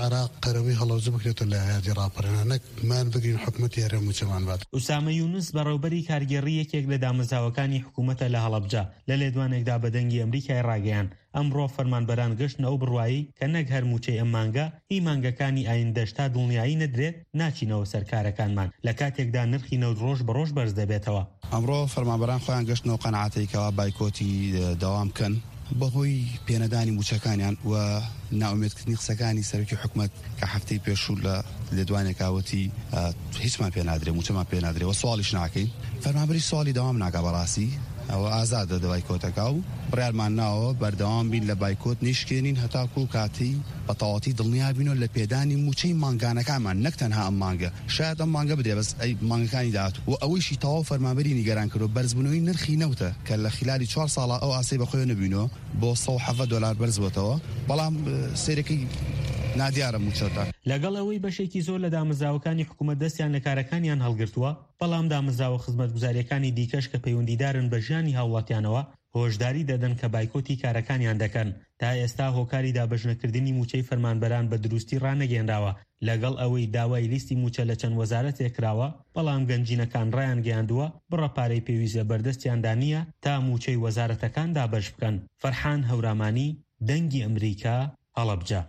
عراق قەرەوەی هەڵەوجە بکرێتە لە هەیەتی ڕاپەرێنانەکمان بگرین حکوومەتی هەرێم موچەمان بات. ئوسامە یونس بەڕێوەبەری کارگێڕی یەکێک لە دامەزراوەکانی حکوومەتە لە هەڵەبجە لە لێدوانێکدا بە دەنگی ئەمریکای ڕاگەیان ئەمڕۆ فەرمانبەران گەشتن ئەو بڕوایی کە نەک هەر موچەی ئەم مانگە هی مانگەکانی ئایندەش تا دڵنیایی نەدرێت ناچینەوە سەرکارەکانمان لە کاتێکدا نرخی نەوت ڕۆژ بە ڕۆژ بەرز دەبێتەوە. ئەمڕۆ فەرمانبەران خۆیان گەشتنەوە قەنەعاتێکەوە بایکۆتی داوام بکەن بەهۆی پێنەدانی موچەکانیان و ناومێدکردنی قسەکانی سەرۆکی حکوومەت کە هەفتەی پێشوو لە لێدوانێکاوەتی هیچمان پێ نادرێت موچەمان پێ نادرێت و سواڵیش ناکەین. فەرمانبەری سوالی داوام ناکا بەڕاستی ئەوە ئازادە لە بایکۆتەکە و بڕیارمان ناوە بەردەوام بین لە بایکۆت نیشکێنین هەتاکو کاتی بە تەواوەتی دڵنیا بینەوە لە پێدانی موچەی مانگانەکانمان نەک تەنها ئەم مانگە شاید ئەم مانگە بدرێ بەس ئەی مانگەکانی داهاتوو و ئەوەیشی تەواو فەرمانبەری نیگەران کردو بەرزبوونەوەی نرخی نەوتە کە لە خلالی 4 ساڵە ئەو ئاسەی بەخۆی نەبینەوە بۆ $170 بەرز بووەتەوە بەڵام سێرەکەی نادیارە موچەتە. لەگەڵ ئەوەی بەشێکی زۆر لە دامەزراوەکانی حکوومەت دەستیان لە کارەکانیان هەڵگرتووە بەڵام دامەزراوە خزمەتگوزاریەکانی دیکەش کە پەیوەندیدارن بە ژیانی هاوڵاتیانەوە هۆشداری دەدەن کە بایکۆتی کارەکانیان دەکەن. تا ئێستا هۆکاری دابەژنەکردنی موچەی فەرمانبەران بە دروستی ڕانەگەێنراوە لەگەڵ ئەوەی داوای لیستی موچە لە چەند وەزارەتێک کراوە بەڵام گەنجینەکان ڕایان گەیاندووە بڕەپارەی پێویست لە بەردەستیاندا نییە تا موچەی وەزارەتەکان دابەش بکەن. فەرحان هەورامانی، دەنگی ئەمریکا، هەڵەبجە.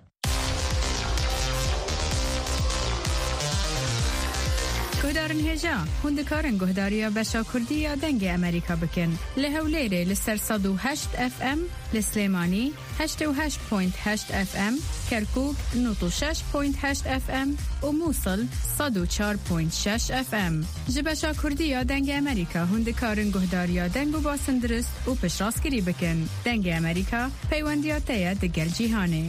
گۆدارن هێژا هوندەکارن گۆهداریە بەشا کوردی یا دەنگی ئەمریکا بکەن لە هەولێرێ لەسەر 108 FM لە سلێمانی 88.8 FM کەرکووک 96.8 FM و مووسڵ 104.6 FM ji بەشا کوردی یا دەنگی ئەمریکا هوندەکارن گۆهداریە دەنگ و باسندرست و پشتڕاستکردی بکەن. دەنگی ئەمریکا پەیوەندیاتەیە دەگەل جیهانێ.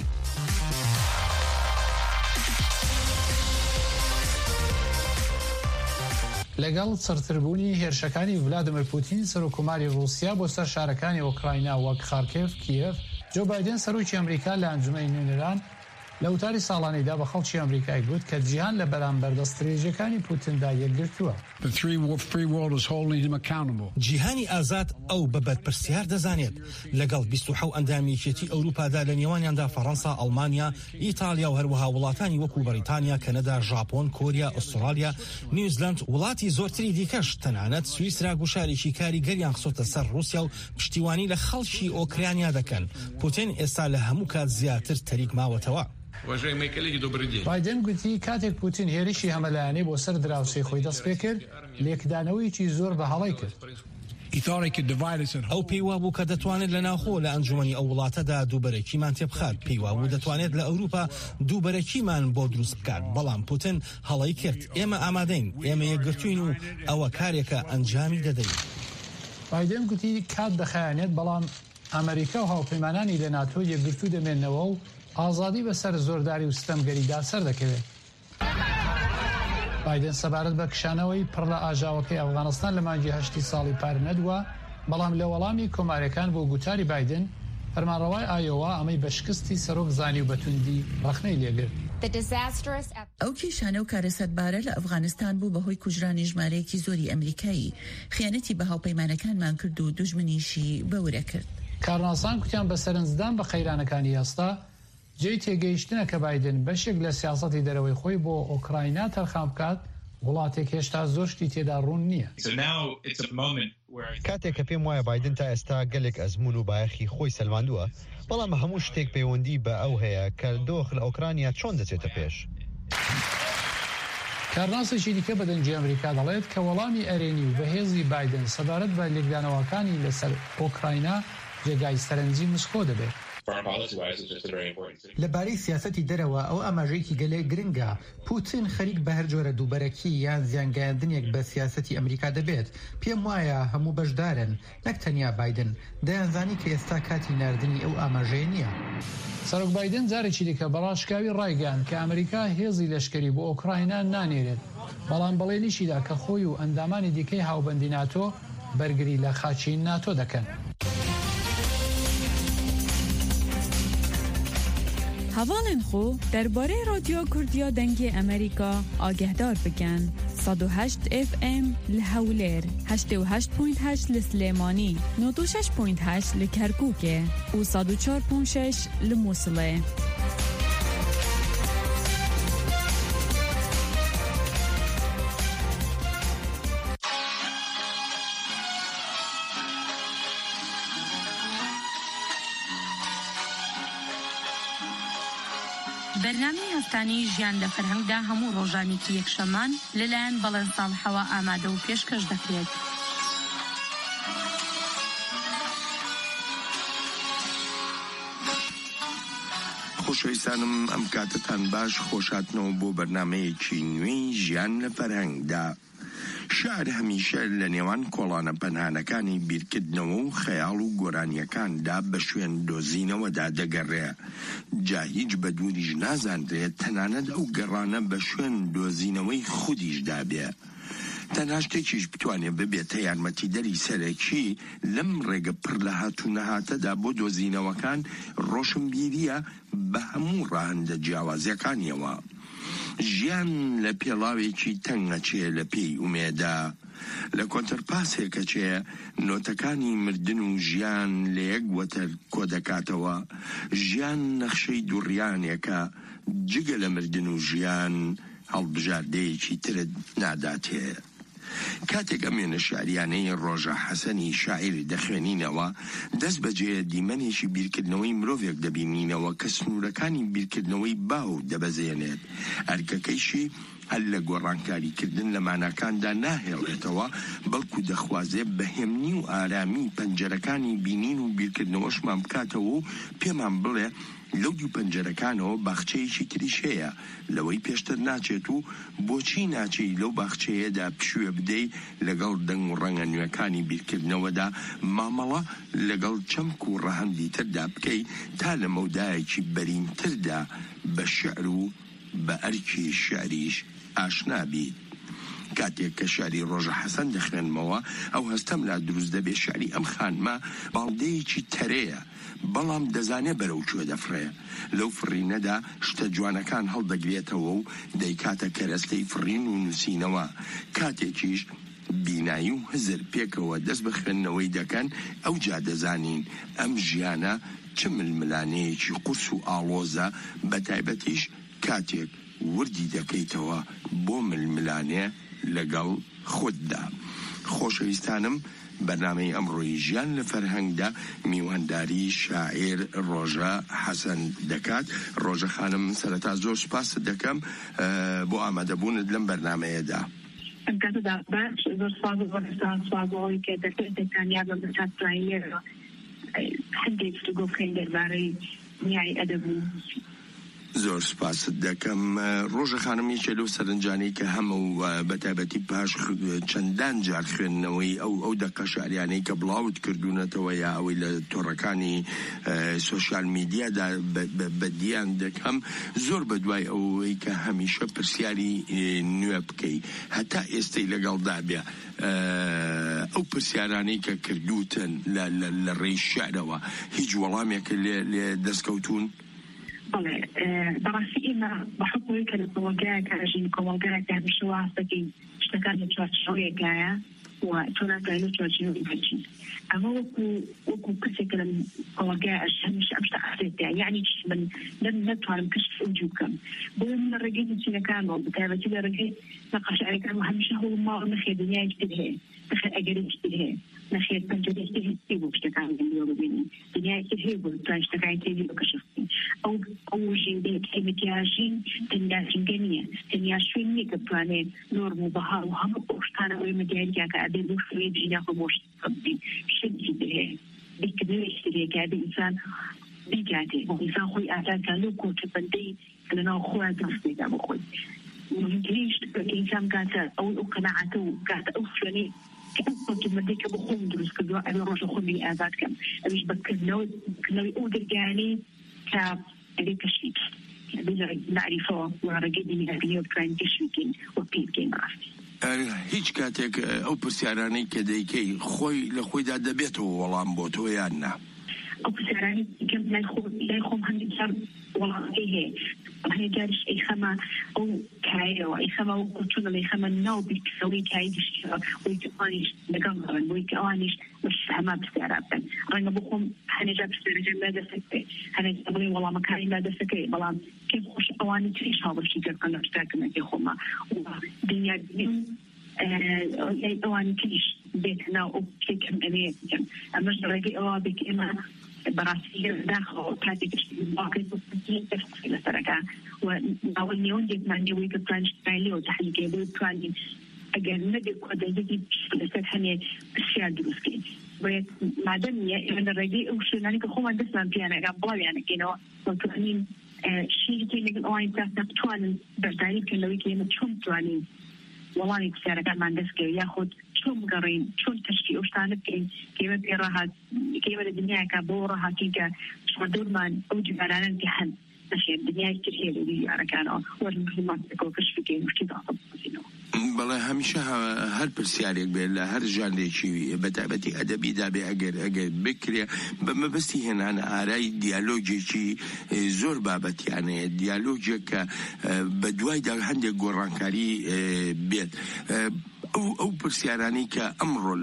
لەگەڵ سەرتربوونی هێرشەکانی ڤلادیمیر پوتین سەرۆکوماری رووسیا بۆ سەر شارەکانی ئۆکراینیا وەک خارکێف، کیەف، جو بایدن سەرۆکی ئەمریکا لە ئەنجومەی نوێنەران لە وتاری ساڵانەیدا بە خەڵکی ئەمریکای گوت کە جیهان لە بەرامبەر دەستدرێژەکانی پوتیندا یەکگرتووە. جیهانی ئازاد ئەو بە بەرپرسیار دەزانێت لەگەڵ 27 ئەندامیەتی ئەوروپادا لە نێوانیاندا فەڕەنسا، ئەڵمانیا، ئیتالیا و هەروەها وڵاتانی وەکو بەریتانیا، کەنەدا، ژاپۆن، کۆریا، ئوسترالیا، نیوزیلند وڵاتی زۆرتری دیکەش تەنانەت سویسرا گوشارێکی کاریگەریان خسۆتە سەر رووسیا و پشتیوانی لە خەڵکی ئۆکرانیا دەکەن. پوتین ئێستا لە هەموو کات زیاتر تەریک ماوەتەوە. بایدن گوتی کاتێک پوتین هێرشی هەمەلایانەی بۆ سەر دراوسەی خۆی دەست پێ کرد لێکدانەوەیکی زۆر بە هەڵی کرد. ئەو پێیوا بوو کە دەتوانێت لە ناوخۆ لە ئەنجومەنی ئەو وڵاتەدا دووبەرەکیمان تێبخات. پێیوا بوو دەتوانێت لە ئەوروپا دووبەرەکیمان بۆ دروست بکات بەڵام پوتین هەڵی کرد. ئێمە ئامادەین، ئێمە یەکگرتوین و ئەوە کارێکە ئەنجامی دەدەین. بایدن گوتی کات دەخایەنێت بەڵام ئەمریکا و هاوپەیمانانی لە ناتۆ یەکگرتو دەمێننەوە و ئازادی بەسەر زۆرداری و ستەمگەریدا سەر دەکەوێت. بایدن سەبارەت بە کشانەوەی پڕ لە ئاژاوەکەی ئەفغانستان لە مانگی 8 ساڵی پار نەدووە بەڵام لە وەڵامی کۆمارەکان بۆ گوتاری بایدن فەرمانڕەوای ئایۆوا ئەمەی بە شکستی سەرۆک زانی و بەتوندی ڕەخنەی لێگرت. ئەو کێشانە و کارەسەتبارە لە ئەفغانستان بوو بەهۆی کوژرانی ژمارەیەکی زۆری ئەمریکایی خیانەتی بە هاوپەیمانەکانمان کرد و دوژمنیشی بەورە کرد. کارناسان کوتیان بە سەرنجدان بە قەیرانەکانی ئێستا جێی تێگەیشتنە کە بایدن بەشێک لە سیاسەتی دەرەوەی خۆی بۆ ئۆکراینا تەرخان بکات وڵاتێک هێشتا زۆر شتی تێدا ڕوون نییە. کاتێک کە پێم وایە بایدن تا ئێستا گەلێک ئەزمون و بایەخی خۆی سەلماندووە بەڵام هەموو شتێک پەیوەندی بە ئەو هەیە کە دۆخ لە ئۆکرانیا چۆن دەچێتە پێش. کارناسێکی دیکە بە دەنگی ئەمریکا دەڵێت کە وەڵامی ئەرێنی و بەهێزی بایدن سەبارەت بە لێکدانەوەکانی لەسەر ئۆکراینا جێگای سەرنجی مسکۆ دەبێت. لەبارەی سیاسەتی دەرەوە ئەو ئاماژەیەکی گەلێ گرنگە. پوتین خەریک بە هەر جۆرە دووبەرەکی یان زیانگەیاندنێک بە سیاسەتی ئەمریکا دەبێت. پێم وایە هەموو بەشدارن نەک تەنیا بایدن دەیانزانی کە ئێستا کاتی ناردنی ئەو ئاماژەیە نییە. سەرۆک بایدن جارێکی دیکە بەڕاشکاوی ڕایگەیان کە ئەمریکا هێزی لەشکری بۆ ئۆکراینا نانێرێت بەڵام بەڵێنیشیدا کە خۆی و ئەندامانی دیکەی هاوبەندی ناتۆ بەرگری لە خاچی ناتۆ دەکەن. هەواڵێن خۆ دەربارەی رادیۆ کوردیا دەنگی ئەمریکا ئاگەهدار بکەن. 108 FM لە هەولێر، 88.8 لە سلێمانی، 96.8 لە کەرکووکێ و 104.6 لە مووسڵێ. بەرنامەی هەفتانەی ژیان لە فەرهەنگدا هەموو ڕۆژانێکی یەکشەمان لەلایەن بەڵێن ساڵحەوە ئامادە و پێشکەش دەکرێت. خۆشەویستانم ئەم کاتتان باش خۆشاتنەوە بۆ بەرنامەیەکی نوێی ژیان لە فەرهەنگدا. شعر هەمیشە لە نێوان کۆڵانە پەنهانەکانی بیرکردنەوە و خەیاڵ و گۆرانیەکاندا بە شوێن دۆزینەوەدا دەگەڕێ. جا هیچ بە دووریش نازانرێت تەنانەت ئەو گەڕانە بە شوێن دۆزینەوەی خودیشدا بێ. تەنها شتێکیش بتوانێت ببێتە یارمەتیدەری سەرەکی لەم ڕێگە پڕ لە هاتوونەهاتەدا بۆ دۆزینەوەکان ڕۆشنبیریە بە هەموو ڕاهەندە جیاوازیەکانیەوە. ژیان لە پێڵاوێکی تەنگەچێ لە پێی ئومێدا. لە کۆنتەرپاسێکە چێ نۆتەکانی مردن و ژیان لە یەک وەتەر کۆ دەکاتەوە. ژیان نەخشەی دووڕیانێکە جگە لە مردن و ژیان هەڵبژاردەیەکی ترت ناداتێ. کاتێک ئەمێنە شاریانەی ڕۆژە حەسەنی شاعری دەخوێنینەوە دەست بەجێ دیمەنێکی بیرکردنەوەی مرۆڤێک دەبینینەوە کە سنوورەکانی بیرکردنەوەی باو دەبەزێنێت. ئەرکەکەیشی هەر لە گۆڕانکاریکردن لە ماناکاندا ناهێڵێتەوە بەڵکو دەخوازێ بەهێمنی و ئارامی پەنجەرەکانی بینین و بیرکردنەوەشمان بکاتەوە و پێمان بڵێ لەو دوو پەنجەرەکانەوە باخچەیەکی تریش هەیە لەوەی پێشتر ناچێت و بۆچی ناچێت لەو باخچەیەدا پشوێ بدەی لەگەڵ دەنگ و ڕەنگە نوێەکانی بیرکردنەوەدا مامەڵە لەگەڵ چەمک و ڕەهەندی تردا بکەی تا لە مەودایەکی بەرینتردا بە شعر و بە ئەرکی شعریش ئاشنابیت. کاتێک کە شعری ڕۆژە حەسەن دەخوێنمەوە ئەو هەستەم لا دروست دەبێت شعری ئەم خانمە باڵدەیەکی تەرەیە بەڵام دەزانێ بەرەو کوێ دەفڕێ. لەو فڕینەدا شتە جوانەکان هەڵدەگرێتەوە و دەیکاتە کەرەستەی فڕین و نووسینەوە. کاتێکیش بینایی و هزر پێکەوە دەست بە خوێندنەوەی دەکەن ئەو جا دەزانین ئەم ژیانە چ ململانەیەکی قورس و ئاڵۆزە بە تایبەتیش کاتێک وردی دەکەیتەوە بۆ ململانێ لەگەڵ خوددا. خۆشەویستانم بەرنامەی ئەمڕۆی ژیان لە فەرهەنگدا میوانداری شاعیر ڕۆژە حەسەن دەکات. ڕۆژە خانم سەرەتا زۆر سوپاست دەکەم بۆ ئامادەبوونت لەم بەرنامەیەدا. ئەم کاتەدا باش زۆر سپاس سوازەوەی کە دەتانیا بە بەچاتراییەوە هەندێک گفتوگۆ بکەین دەربارەی نیای ئەدەب و زۆر سپاست دەکەم. ڕۆژە خانمیچە لەو سەرنجانەی کە هەموو بەتابەتی پاش چەندان جار خوێندنەوەی ئەو دەقە شاریانەی کە بڵاوت کردوونەتەوە یا ئەوەی لە تۆڕەکانی سۆشیال میدیادا بەدیان دەکەم زۆر بەدوای ئەوەی کە هەمیشە پرسیاری نوێ بکەی هەتا ئێستەی لەگەڵدا بێ ئەو پرسیارانەی کە کردوتن لە ڕێی شعرەوە هیچ وەڵامێکە لێ دەستکەوتون؟ بەڵێ بەڕاستی ئێمە بەحکومی کە لە کۆمەلگایەکە ئەژین کۆمەلگایەکە هەمیشە واسەکەی شتەکان لە چوارچێوەیەکایە و تۆ ناتوانێت لە چوارچێوەی بچیت. ئەمە وەکو کەسێک لە کۆمەلگای ئەژ هەمیشە ئەم شتە ئەسێتە یعنی من نەتوانم کەشف ئەوجو بکەم بۆ من لە ڕێگەی نووسینەکانەوە بەتایبەتی لە ڕێگەی نەقەشعەرەکانەوە هەمیشە هەوڵ ماوە نەخێ دنیایەکی تر هەیە نەخێر ئەگەرێکی تر هەیە نەخێر پەنجەرێکی تر هەیە بۆ شتەکان ببینین دنیایەکی تر هەیە بۆ توان شتەکانی تێبی بکەشف ئەو ژێندەیە کەمەتیاژین تەنیا ژینگە نییە تەنیا شوێن نییە کە بتوانێت نۆرم و بەهار و هەموو ئەو شتانەوەی مەدیاریکاکە ئەبێ بۆ شوێ ژینەخۆ بۆ شتبین شتی تر هەیە بیکردنەوەیەکی تر هەیە کە ئەبێ ئینسان بیگاتێ بۆ ئینسان خۆی ئازادکان لەو کۆتەبەندەی لەناو خۆیان دەست پێدا بۆ خۆی مهمترین شت کە ئینسان بگاتە ئەو قەناعەتە و بگاتە ئەو شوێنەی کە ئەو کۆتەبەندەی کە بۆ خۆم دروست کردووە ئەبێ ڕۆژە خۆمی ئازاد بکەم ئەویش بەکردنەوەی ئەو دەرگانەی کە ئەبێ کەشفیت معرفەوە وەڕێگەی دینیابیەوە بتوانین کەشفیکەین و پێ بکەین ڕاستی. هیچ کاتێک ئەو پرسیارانەی کە دەیکەی خۆی لە خۆیدا دەبێتەوە وەڵام بۆ تۆ یان نا؟ ئەو پرسیارانی کەم لای خۆم هەندێک جار وەڵامی هەیە هەندێک جاریش ئەیخەمە ئەو کایەوە ئەیخەمە ئەو کوچونە ئەیخەمە ناو بیرکردنەوەی کایی دشتەوە بۆی کە ئەوانیش لەگەڵ بڕن بۆی کە ئەوانیش هەما پرسیارا بکەن ڕەنگە بۆ خۆم هەنێجا پرسیارەکەم لا دەستەکەی هەنێجا بڵێ وەڵامەکانی لا دەستەکەی بەڵام کێم خۆش ئەوانی تریش هاوبەشی دەکەن لە پرسیارکردنەکەی خۆمە دنیابین ئەوانی تریش بێتە ناو ئەو کێکم ئەوەیە بکەن ئەمەش ڕێگەی ئەوە بێت ئێمە بەڕاستی داخەوە کاتێک باقی لەسەرەکە وناولنيون ديك معني ويك بلانش تايلي وتحليقي بوتواني اگر ندي كود يجي لسه حني اشياء دروسكي بعدين من الرجي وش يعني كخو ما دسنا بيانا قبل يعني كانوا وتوانين شيء كي اللي قاين تفتوان برداني كان لو يكي متشوم توانين والله بسيارة كان ما عندسكي ياخد شو مقرين شو تشكي وشتانك كيما بيراها كيما الدنيا كابورها كيكا شمدور ما أوجب على امتحان نشي الدنيا كتير اللي يعركانه والمهمات كوكش في كين وشتي ضغط والله همیشه هر پرسیاری بیل هر جانشی بتابتی ادبی دابی اگر بکری بمبستی هنان آرای دیالوجی چی زور بابت یعنی دیالوجی که بدوای در هند گورانکاری بیت او پرسیارانی که امر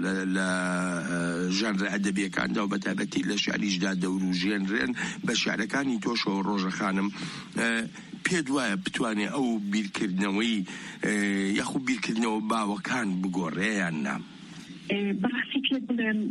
لجانر ادبی کان دو بتابتی لشعری جداد و ژنرن بشعرکانی توش و روز خانم پێدوایە بتوانێ ئەو بیرکردنەوەی یاخو بیرکردنەوە باوەکان بگۆڕێیان نام بەڕاستی پێ بڵێم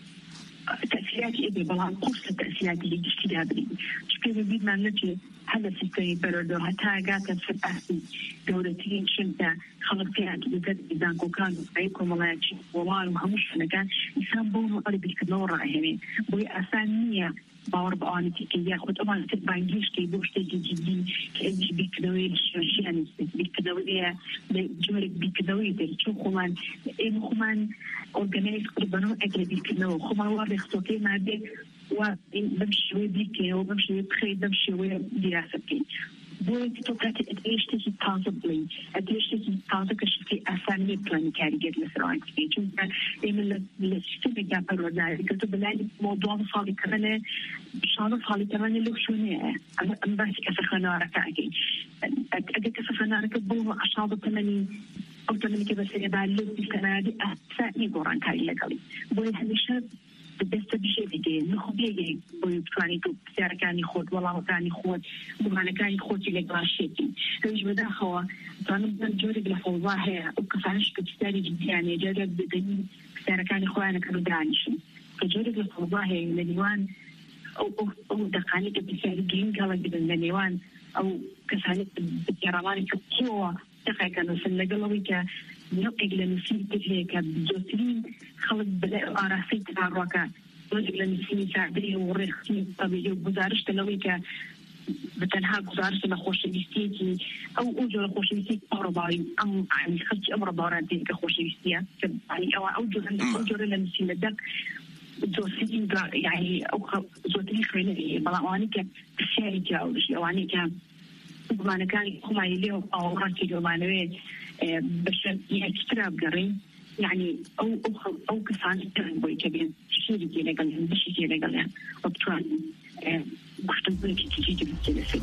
تأثيراتي إبي بلان قصة تأثيراتي اللي تشتريها بلي شكرا بيدنا نجي هذا سيستاني بردو حتى قاتا في الأحسي دولتين شمتا خلق فيها كده إذا كان أيكم والله والله وهمش أنا كان إنسان بونه قريب الكنورة هنا بوي أسانية باور بآنتي كي ياخد أمان تبانجيش كي بوشتي جديد كأنش بيكدوي الشياني بيكدوي جمرك بيكدوي ده شو خمان إيه خمان أورجانيز قربانو أجل بيكدوي خمان وارد خطوتي ما ده وبمشي ويبيكي وبمشي ويبخي بمشي ويدراسة بوي تتوقعت أديش تجي تازبلي أديش تجي تازب كشفتي أسامي بلاني كاري جد لسرعين كي جمعا إيمن لسيستم جابر وداري قلت بلاني موضوع صالي كمان شانو صالي كمان لو شوني أنا بس كسخنا ركعتي أجي كسخنا ركبوه أشاطر تمني أو تمني كبس يبالو بسنة دي أسامي قران كاري لقلي بوي هميشه بس بشيء بدي نخبيه بويبتواني بسيارة كان يخود والله كان يخود بمعنى كان يخود اللي قراشيتي فيش بدا خوا طالب جوري بالفوضى هي وكفانش بتستاري جدي يعني جوري بدني بسيارة كان يخوا أنا كانوا دانش فجوري بالفوضى هي لنيوان أو دقاني بتستاري جين كلا جدا لنيوان أو كفاني بتيراماني كقوة دقائق كانوا سنقلوا ك نقل لنسيت هيك بجوترين خلق بلاء آراسي تتعركا نقل لنسيت ساعديه ورخصي طبيعي وبزارش تلويك بتنها بزارش لخوش بيستيكي أو أوجو لخوش بيستيك أمرباري أم يعني خلش أمربارات ديك خوش بيستيا يعني أو أوجو لنسيت لدك جوترين يعني أو جوترين خيني بلاوانيك بشاري جاولش أوانيك بمعنى كان يقوم عليه أو راتي جوانوي بشر يكتراب قرين يعني أو كسان تنبوي كبير شيء كذا قلنا بشيء كذا قلنا وبتوان قشطن بيجي تيجي بالجلسة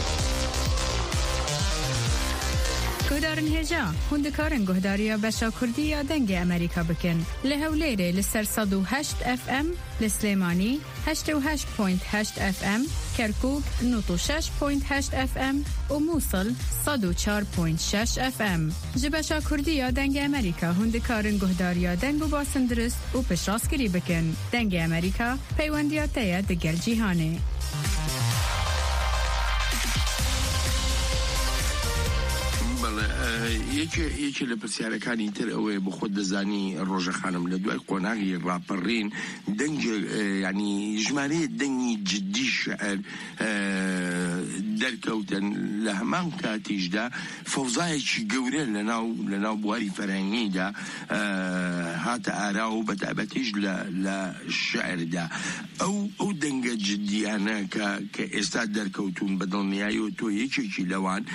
گۆدارن هێژا هوندەکارن گۆهداریە بەشا کوردی یا دەنگی ئەمریکا بکەن لە هەولێرێ لەسەر 108 FM لە سلێمانی 88.8 FM کەرکووک 96.8 FM و مووسڵ 104.6 FM ji بەشا کوردی یا دەنگی ئەمریکا هوندەکارن گۆهداریە دەنگ و باسن درست و پشتڕاستگیری بکەن دەنگی ئەمریکا پەیوەندیاتەیە دەگەل جیهانێ یەکی لە پرسیارەکانی تر ئەوەیە بە خۆت دەزانی ڕۆژە خانم لە دوای قۆناغی ڕاپەڕین دەنگ ینی ژمارەیە دەنگی جدی شعر دەرکەوتن لە هەمان کاتیشدا فەوزایەکی گەورە لەناو بواری فەرهەنگیدا هاتە ئارا و بەتابەتیش لە شعردا ئەو دەنگە جدیانە کە ئێستا دەرکەوتون بە دڵنیاییەوە تۆ یەکێکی لەوان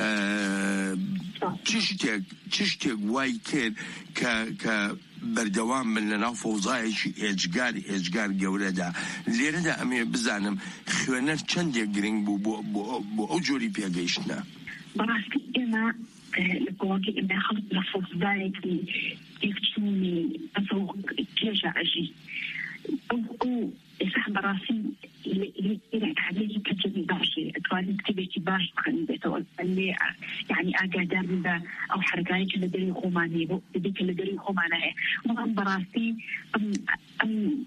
چ شتێک وای کرد کە بەردەوام من لەناو فەوزایەکی ئێجگار گەورەدا لێرەدا ئەمێ بزانم خوێنەر چەندێک گرنگ بوو بۆ ئەو جۆری پێگەیشتنە بەڕاستی ئێمە لە کۆڵکی ئێمە خەڵک لە فەوزایەکی یەکچوونی ئەفەوق کێژە ئەژی ئەو ئێستا بەڕاستی عليه كتبي باشي توالي كتبتي باش بخندته اللي يعني أقدر بدا أو حركاني كلا دري خوماني بدي كلا دري خومانه ما براسي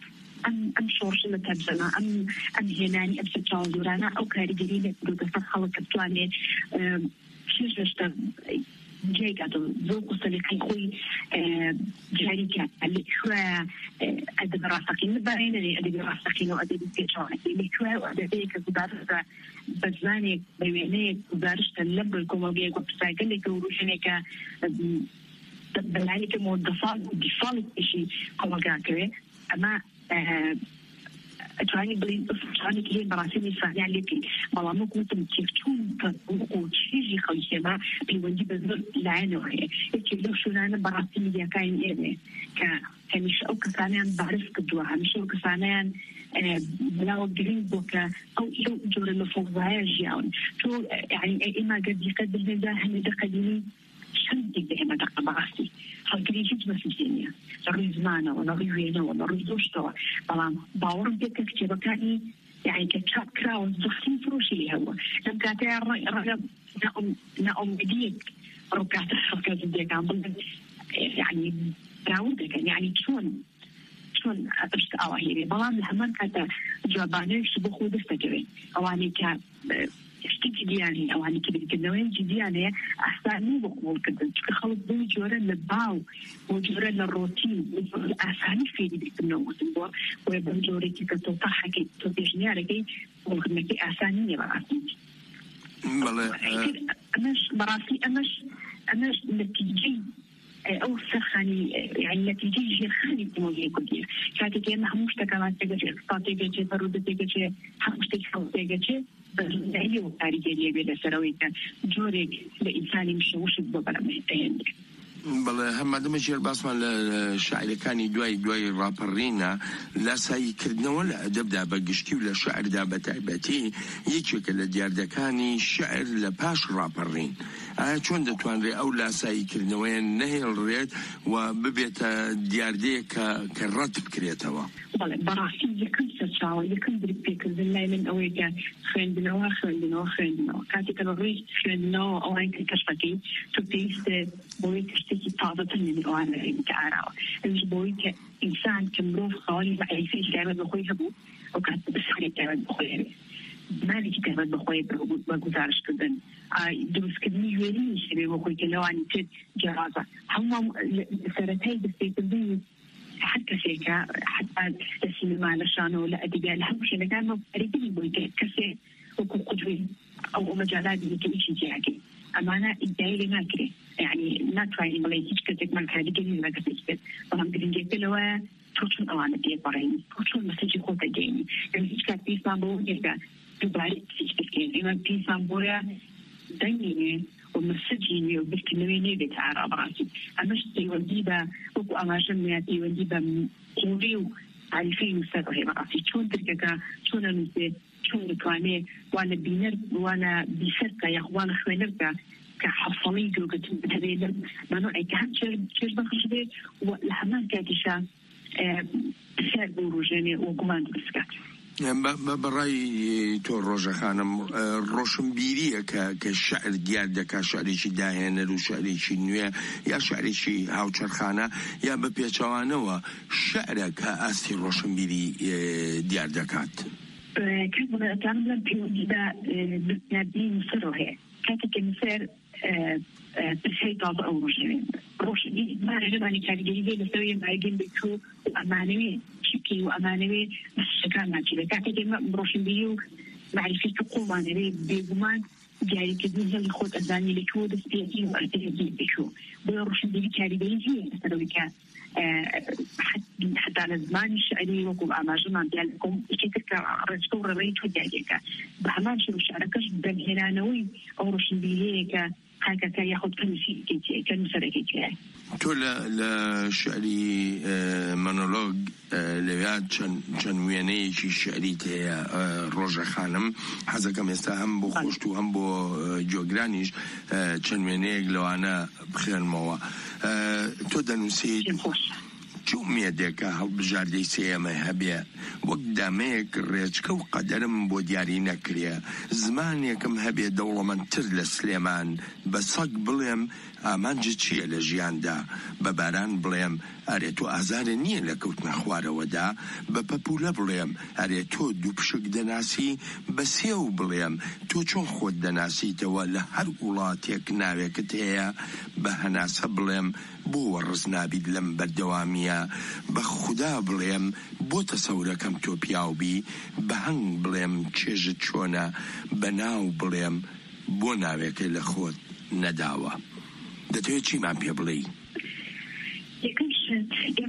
ام شورش لتبزنا ام هناني ام ستراوزورانا او كاريجري لدو خلق بتواني شجرشتا جاي قاعدو ذوق سليقي خوي جاريكا اللي شوى أدب راسقين مبارين اللي أدب راسقين وأدب كيشون اللي شوى وأدب كزبارة بزاني بيواني كزبارش تلبر الكوموجي وبساقل لك وروشنك بلاني كموظفات دفالك إشي كوموجاكري أما أتواني بلين أتواني كلين براسيني فعني عليكي والله مو كنت متشفتون وتشيجي خليشة بيوندي بزر لعنة وهي يكي لو شو أنا براسيني دي كاين إيه كمش أو كسانيان بعرف كدوها مش أو كسانيان بلاو جرين بوكا أو يو جور اللي فوق ضايجيون شو يعني إما قد يقدر ده هندا قديمي شندي دائما دقة براسي هالجريجي تمسكيني نروي زمانه ونروي وينه ونروي دوشته طبعا باورم ديك كتير كاني يعني كتشاب كراوز ضخم فروشي اللي هو لم كاتي الرجل نأم ديك ركعت حركة ديك عم يعني كراودك يعني شلون أبشت أواهيري بلان الهمان كاتا جوابانه شبخو دستجري أواني كا اشتكي دياني أو هني كبير كنوين جدياني أحساني بقول كده تخلط بوي جورا للباو وجورا للروتين أحساني في دي بنو سنبور وبنجوري كده توضح كي توضيجني على كي وخدمتي أحساني براسي أمش براسي أمش نتيجي أو سخاني يعني نتيجة جي خاني تموجي كتير كاتي كيما هموش تكامات تيجي اقتصادي تيجي فرود تيجي هموش تيجي بزنعيه وتاريخية بيدا سرويتا جوريك لإنساني مشوش ببلا مهتين بله هم مادام جير باسمان لشاعر كاني دوای راپرينا لا سايكردنا ولا أدب دا بقشتي ولا شعر دا بتعبتي يجيك لدياردكاني شعر لباش راپرين چون دتوان ري أو لا سايكردنا وين نهي الريد وببيت دياردي كرتب كريتوا بله براسي يكن سرشاو يكن بريبيك زلنا من أويكا خندنا كاتي كالوريش خندنا أو هنك كشفتي تبتيست بويكشتي طاقة من الأوان كعراوة الجبوي كإنسان كمروف خالي بعيسي كامل بخوي هبو وكانت بسحري كامل بخوي مالي كامل بخوي بگزارش كدن دروس كدني يولي شبه بخوي كلواني تد جرازة هم سرتاي بستيقظين حتى شيكا حتى السينما لشانو لأدبيا لهم شيء كانوا ريدين بوي كسي وكو قدوين أو مجالات يكيشي جاكي أمانة إدايلي ماكري يعني ناتراي ملايكيش كتك من كادي جيني ما كتكت وهم قدين بلوا توشون أوانا دي برين توشون مسيجي خوتا جيني يعني هيش كات بيسان بو يرجع دوباري تسيجي إما بيسان بورا دايني ومسجيني وبالكنويني بتعرى براسي أمش تيونديبا وكو أماجمنا تيونديبا قوليو عارفين مستقبل براسي شون تركك شون نسي شون نتواني وانا بينر وانا بيسرك يا اخوانا خوينرك كحصلي جوجت هذه ما نوعي كهم شيء بخشبه والحمام كاتشا سير بوروجاني وقمان بسكات برای تو روژه خانم روشنبیریه که شعر دیارده که شعریشی داهنه و شعریشی نویه یا شعریشی هاوچرخانه یا بپیچوانه و شعره که استی روشنبیری دیارده کات كان تعمل بيوجد نبين سره كاتك مثال بشيء طابع أو روشني ما رجعني كان جديد لسوي ما يجين بيكو وأمانوي شكي وأمانوي بس كان ما كذا كاتك ما روشن بيو معرفة تقوم أنا بيجمان جاي كده زي خود أذاني لكو بس بيجي وأرتدي بيكو بيروشن بيجي كاري بيجي سروي كان حتى على زمان الشعري وقوم أماجمان ديالكم كتير رجعوا ريتو ديالك بهمان شو شعركش بالهلانوي أو روشن بيجيك هكا كان ياخد كم شيء كتير كم سرقة تولى شعري مونولوج لويات چن وينه شي شعري ته روژه خانم حزا كم يستهم بو خوشتو هم بو جوگرانيش چن وينه لوانا بخير موا تو دنوسي شو ميدك هل بجاردي سيما هبيا وەک دامەیەک ڕێچکە و قەدەرم بۆ دیاری نەکرێ زمانێکم هەبێ دەوڵەمەندتر لە سلێمان بە سەگ بڵێم ئامانجە چییە لە ژیاندا بە باران بڵێم ئەرێ تۆ ئازارە نییە لە کەوتنە خوارەوەدا بە پەپولە بڵێم ئەرێ تۆ دوو پشک دەناسی بە سێو بڵێم تۆ چۆن خۆت دەناسیتەوە لە هەر وڵاتێک ناوێکت هەیە بە هەناسە بڵێم بۆ وەڕز نابیت لەم بەردەوامیە بە خودا بڵێم بۆ تەسەورەکەم تۆ پیاوبی بە هەنگ بڵێم چێژت چۆنە بە ناو بڵێم بۆ ناوێکە لە خۆت نەداوە دەتوێت چیمان پێ بڵێ یەکەم شت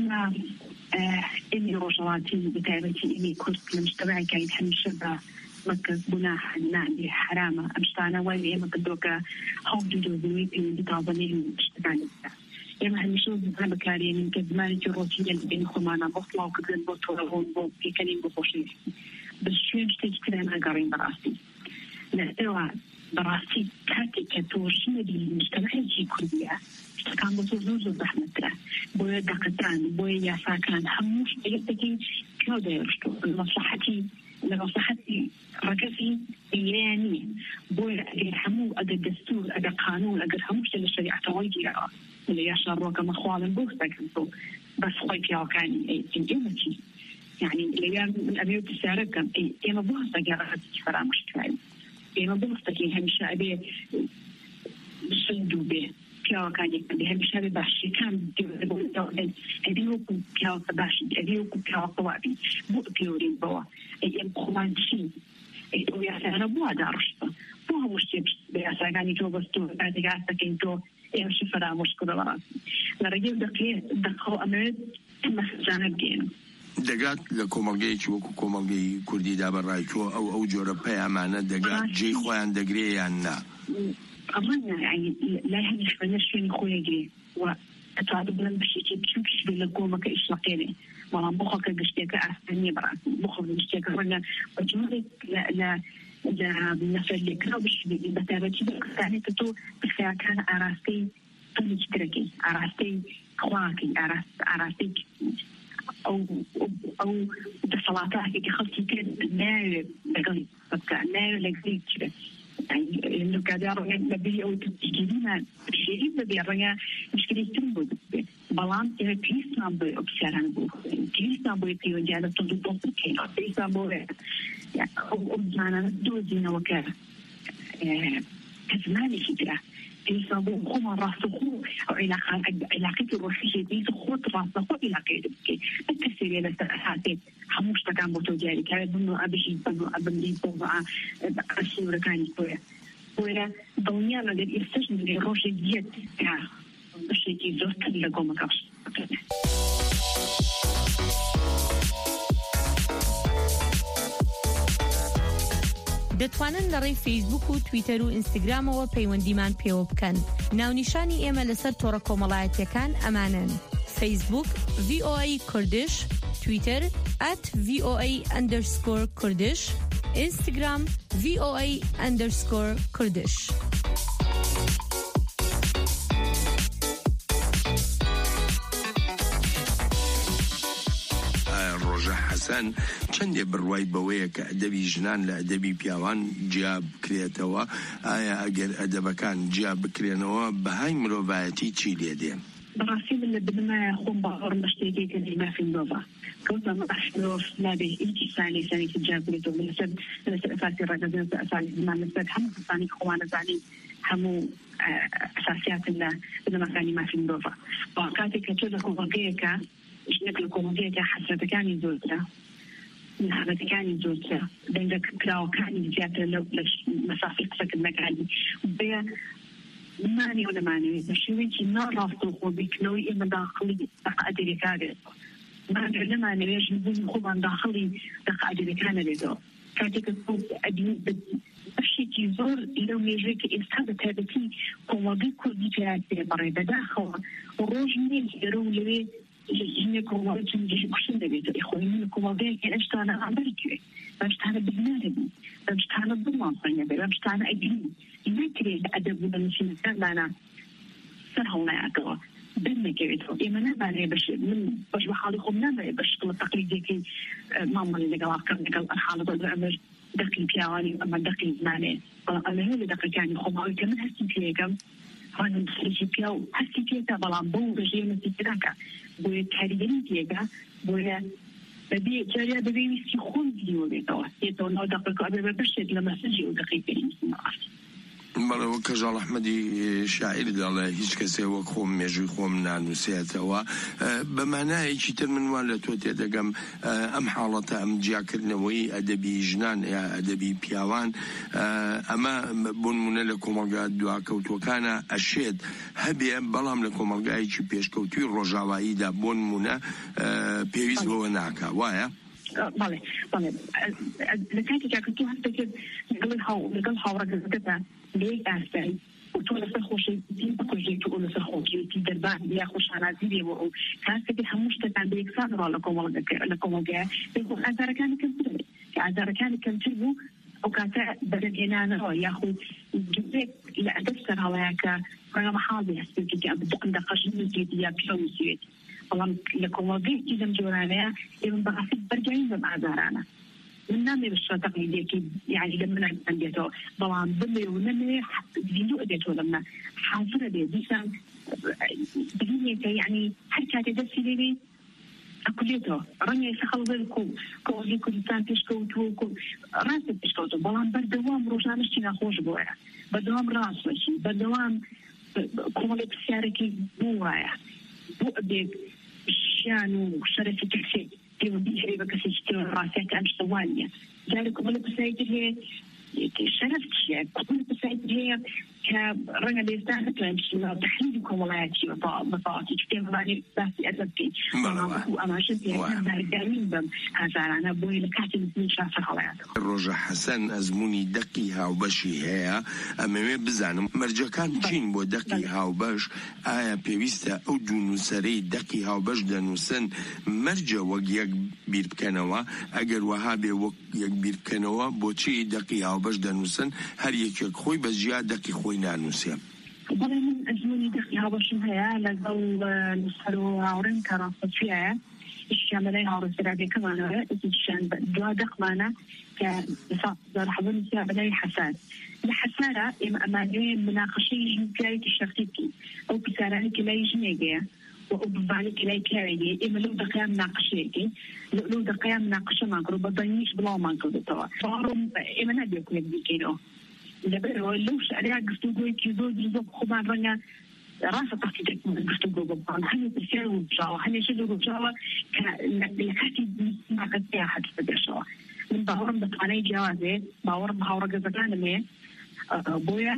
ئێمە ڕۆژەڵاتی بەتایبەتی ئێمە کورد لە مجتەمەعەکەین هەمیشە بە مەکەس گوناح نابێ حرامە ئەم شتانە وای ئێمە کردوکە هەڵدو دۆزنەوەی پەیوەندی تازەنەی شتەکانیدا ئێمە هەمیشە زمان بەکارێنین کە زمانێکی ڕۆژینە لەبینی خۆمانە بۆ سڵاوکردن بۆ تۆڕەوەن بۆ پێکەنین بۆ خۆشەویستی بە شوێن شتێکی تران ئەگەڕین بەڕاستی لەئێوە بەڕاستی کاتێک کە تۆ ژنەبی مجتەمەعێکی کوردیە شتەکان بۆ تۆ زۆر زۆر زەحمەتترە بۆیە دەقەتان بۆیە یاساکان هەموو شتێکی پیاو دەیڕشتۆ لە مەسلحەتی ڕەگەزی ئێران نییە بۆیە ئەگەر هەموو ئەگەر دەستور ئەگەر قانون ئەگەر هەموو شتە لە شەریعەتەوەی گیرەوە لە یاشا ڕۆکەمە خواڵن بۆ شتەکەن تۆ بەس خۆی پیاوەکانی ئێمە چی يعني الأيام من أبي وتسارة كم إما بوسط جرات فرامش كلاي إما بوسط كي همشة أبي بسندو به كيا كان يكمل همشة بباشي كان أبي هو كيا بباشي أبي هو كيا قوابي بو بيورين بوا أيام خوان شيء ويا سأنا بوا دارشة بوا مش بيا سأنا يجوبستو بعد جالس كنتو إيش فرامش كذا لرجل دقيق أمرد ما جانا جينا دەگات لە کۆمەلگەیەکی وەکو کۆمەلگەی کوردی دابەڕایکۆ ئەو جۆرە پەیامانە دەگات جێی خۆیان دەگرێ یان نا ئەمە يعني لا هەمیش بە شوێنی خۆیەگرێ و ئەتوانێت بڵێن بشێکی بچووکیش بێ لە گۆمەکە ئیشڵەقێنێ بەڵام بخۆکە گشتێکە ئاسان نییە بەڕاستی بخۆ گشتێکە ڕەنگە بەجۆرێک لە نەفەرلێکراو بشبێ بەتابەتی بەکستانێکە تۆ بخیاکان ئاراستەی تەنێکی ترەکەی ئاراستەی خواکەی ئاراستەی أو بصلاتها كي خلتي كده ناير لقلي بكا ناير لقلي كده يعني إنه كدار نبي أو تجيبنا شيء نبي رجع مشكلة تنبض بلان إذا كيس نبي أبصران بو كيس نبي تيجي على تنبض كين كيس نبي يعني أو أبصران دوزين وكذا كزماني كده يصابون خم راسخو أو علاقة الروحية بيسخوت راسخو علاقة دبكي التفسير للساعات حموش تكان بتوجاري كان بنو أبشي بنو أبني بوضع الصورة كانت كويا كويا دنيا ما قد يستجن لروحي جد كا بشي كي زوت لقوم كاش دەتوانن لەڕێی فیسبوک و تویتەر و ئینستاگرامەوە پەیوەندیمان پێوە بکەن. ناونیشانی ئێمە لەسەر تۆڕە کۆمەڵایەتیەکان ئەمانن: فیسبوک VOA کوردش، تویتەر @VOA_کوردش، ئینستاگرام VOA_کوردش. حەسەن چەندێ بڕوای بەوەیە کە ئەدەبی ژنان لە ئەدەبی پیاوان جیا بکرێتەوە ئایا ئەگەر ئەدەبەکان جیا بکرێنەوە بەهای مرۆڤایەتی چی لێ دێ؟ بەڕاستی من لە بنمایە خۆم باوەڕم بە شتێکێکە مافی مرۆڤە کەوتە مرۆڤ نابێ هیچی سانێکی جیا بکرێتەوە لەسەر ئەساسی ڕەگەز لەسەر ئەساسی زمان لەسەر هەموو کەسانی کە خۆوان دەزانین هەموو ئەساسیاتن لە بنەماکانی مافی مرۆڤە بەڵام کاتێک کە تۆ لە کۆمەلگەیەکە ژنێک لە کۆمەلگەیەکە حەسرەتەکانی زۆرترە نەهابەتەکانی زۆرترە دەنگە کراوەکانی زیاتر لە مەسافەی قسەکردنەکانی بێ مانی و نەمانەوێت بە شێوەیەکی ناڕاستەوخۆبیکردنەوەی ئێمە داخڵی دەقەئەدەبیەکە بێت ماگەر نەمانەوێت ژنبوونی خۆمان داخڵی دەقەئەدەبیەکانە بێتەوە کاتێک کە ئەدین بەشێکی زۆر لەو مێژوەی کە ئێستا بەتایبەتی کۆمەڵگەی کوردی پێ بەڕێ بەداخەوە ڕۆژ نییە لەرە و لەوێ هنا كومالات جه كشن دبيت إخواني من كومالات كأنش تانا عمريكي بمش تانا بجنابي بمش تانا ضمان صنيع بمش تانا أجهين ما كريه أدب ولا نشين كان معنا سرهم معك دەرنەکەوێتەوە ئێمە نابانێ من بەش بە حاڵی خۆم نامێ بە شکڵ تەقلیدێکی مامەڵی لەگەڵاکەم لەگەڵ حاڵە بە ئەمەش دەقی پیاوانی ئەمە دەقی زمانێ بەڵام ئەمە هەیە لە دەقەکانی خۆماوی کە من هەستی پێیەکەم ڕەنگە سەرکی پیا و هەستی پێێتە بەڵام بەو بەژێ مەسی پێداکە بۆیە کاریگەری تێگا بۆیە بەبێ جاریا بەبێ ویستی خۆم دیوە بێتەوە هێتەوە ناو دەقەکە ئەبێ بەشێت لە مەسەجی و دەقی پێویستی مەڕاستی بەڵێ وەک کەژاڵ ئەحمەدی شاعیر دەڵێ هیچ کەسێ وەک خۆم مێژووی خۆم نانووسێتەوە بەمانایەکی تر من وان لە تۆ تێدەگەم ئەم حاڵەتە ئەم جیاکردنەوەی ئەدەبی ژنان یا ئەدەبی پیاوان ئەمە بۆنمونە لە کۆمەلگا دواکەوتوەکانە ئەشێت هەبێ بەڵام لە کۆمەلگایەکی پێشکەوتوی ڕۆژاواییدا بۆنمونە پێویست بەوە ناکە وایە؟ بەڵێ بەڵێ لە کاتێکا کە تۆ هەستێکت لەگەڵ هاوڕەگەزەکەتە لێک ئاستایی و تۆ لەسەر خۆشەویستی بکوژێت و لەسەر خۆشەویستی دەربان یا خۆشانازی بێەوە و کاتێک هەموو شتەکان بە یەکسان ڕا لە کۆمەلگایە بێ ئازارەکانی کەمتر بێت کە ئازارەکانی کەمتر بوو ئەو کاتە بەدەهێنانەوە یاخود جزێک لە ئەدەب سەرهەڵەیە کە ڕەنگە مەحاڵی هەستێتی ئەم دەقەژنێتی یا پیاویسێت بەڵام لە کۆمەلگایەکی لەم جۆرانەیە ئێمە بەڕاستی بەرگین بەم ئازارانە من نامێ بشتە تەقلیدێکی یعنی لە منە بێتەوە بەڵام بمێ و نەمێ زیندوو ئەدێتەوە لە منە حاضرە بێ دیسان ببینێتە یعنی هەر کاتێ دەستی لێبێ ئەکولێتەوە ڕەنگە سەخەڵ کۆزی کوردستان پێشکەوتووە ڕاستە پێشکەوتووە بەڵام بەردەوام ڕۆژانشتی ناخۆش بۆیە بەردەوام ڕاستەشی بەردەوام کۆمەڵی پرسیارێکی بۆ وایە بۆ ئەبێت ژیان و شەرەفی کەسێک پەیوەندی هەیە بە کەسێکی ڕاستیان کە ئەم شتە وانە جارێ کۆمەڵی پرسیارێکی هەیە شەرەف چییە کۆمەڵی پرسیارێکی هەیە کە ڕەنگە لە ئێستا نەتوانین بچین تەحلیلی کۆمەڵایەتی بەتەواتی چونکە ئێمە باسی ئەدەب بکەین و ئەماشە بەرگامین بەم ئازارانە بۆیە لە کاتی نووسینی سەرهەڵەیەتەوە ڕۆژە حەسەن ئەزموونی دەقی هاوبەشی هەیە ئەمەوێ بزانم مەرجەکان چین بۆ دەقی هاوبەش ئایا پێویستە ئەو دوو نووسەرەی دەقی هاوبەش دەنووسن مەرجە وەک یەک بیر بکەنەوە ئەگەر وەها بێ وەک یەک بیر بکەنەوە بۆچی دەقی هاوبەش دەنووسن هەر یەکێک خۆی بەجیا دەقی خۆی نانووسێ بەڵێ من ئەزموونی دەقی هاوبەشم هەیە لەگەڵ نووسەر و هاوڕێم کە ڕاستەچوویە ئیشیان بەلای هاوڕێسەرابیەکەمانەوە ئیشیان دوا دەقمانە کە حەزە بەلای حەسان لە حەسارە ئێمە ئەمانوێ مناقەشەی ژنکایەکی شەخصی بکەین ئەو پرسیارانی کە لای ژنێگەیە و ئەو بزانانی کە لای پیاوێگەیە ئێمە لەو دەقەیان مناقەشەیەکەین لەو دەقەیان مناقەشەمان کرد بە بەنیش بڵاومان کردێتەوە ئێمە نابێت کوێک بکەینەوە لەبەرەوە لەو شعریا گفتوگۆیەکی زۆر زۆر خۆمان ڕەنگە ڕاستە تەقلیدێک گفتوگۆ بکەن هەموو پرسیار وبژاوە هەمیشە وبژاوە کە لە کاتی ناقەت پێ حەدس بدێشەوە من باوەڕم بە توانای جیاوازێ باوەڕم بە هاوڕەگەزەکانم هەیە بۆیە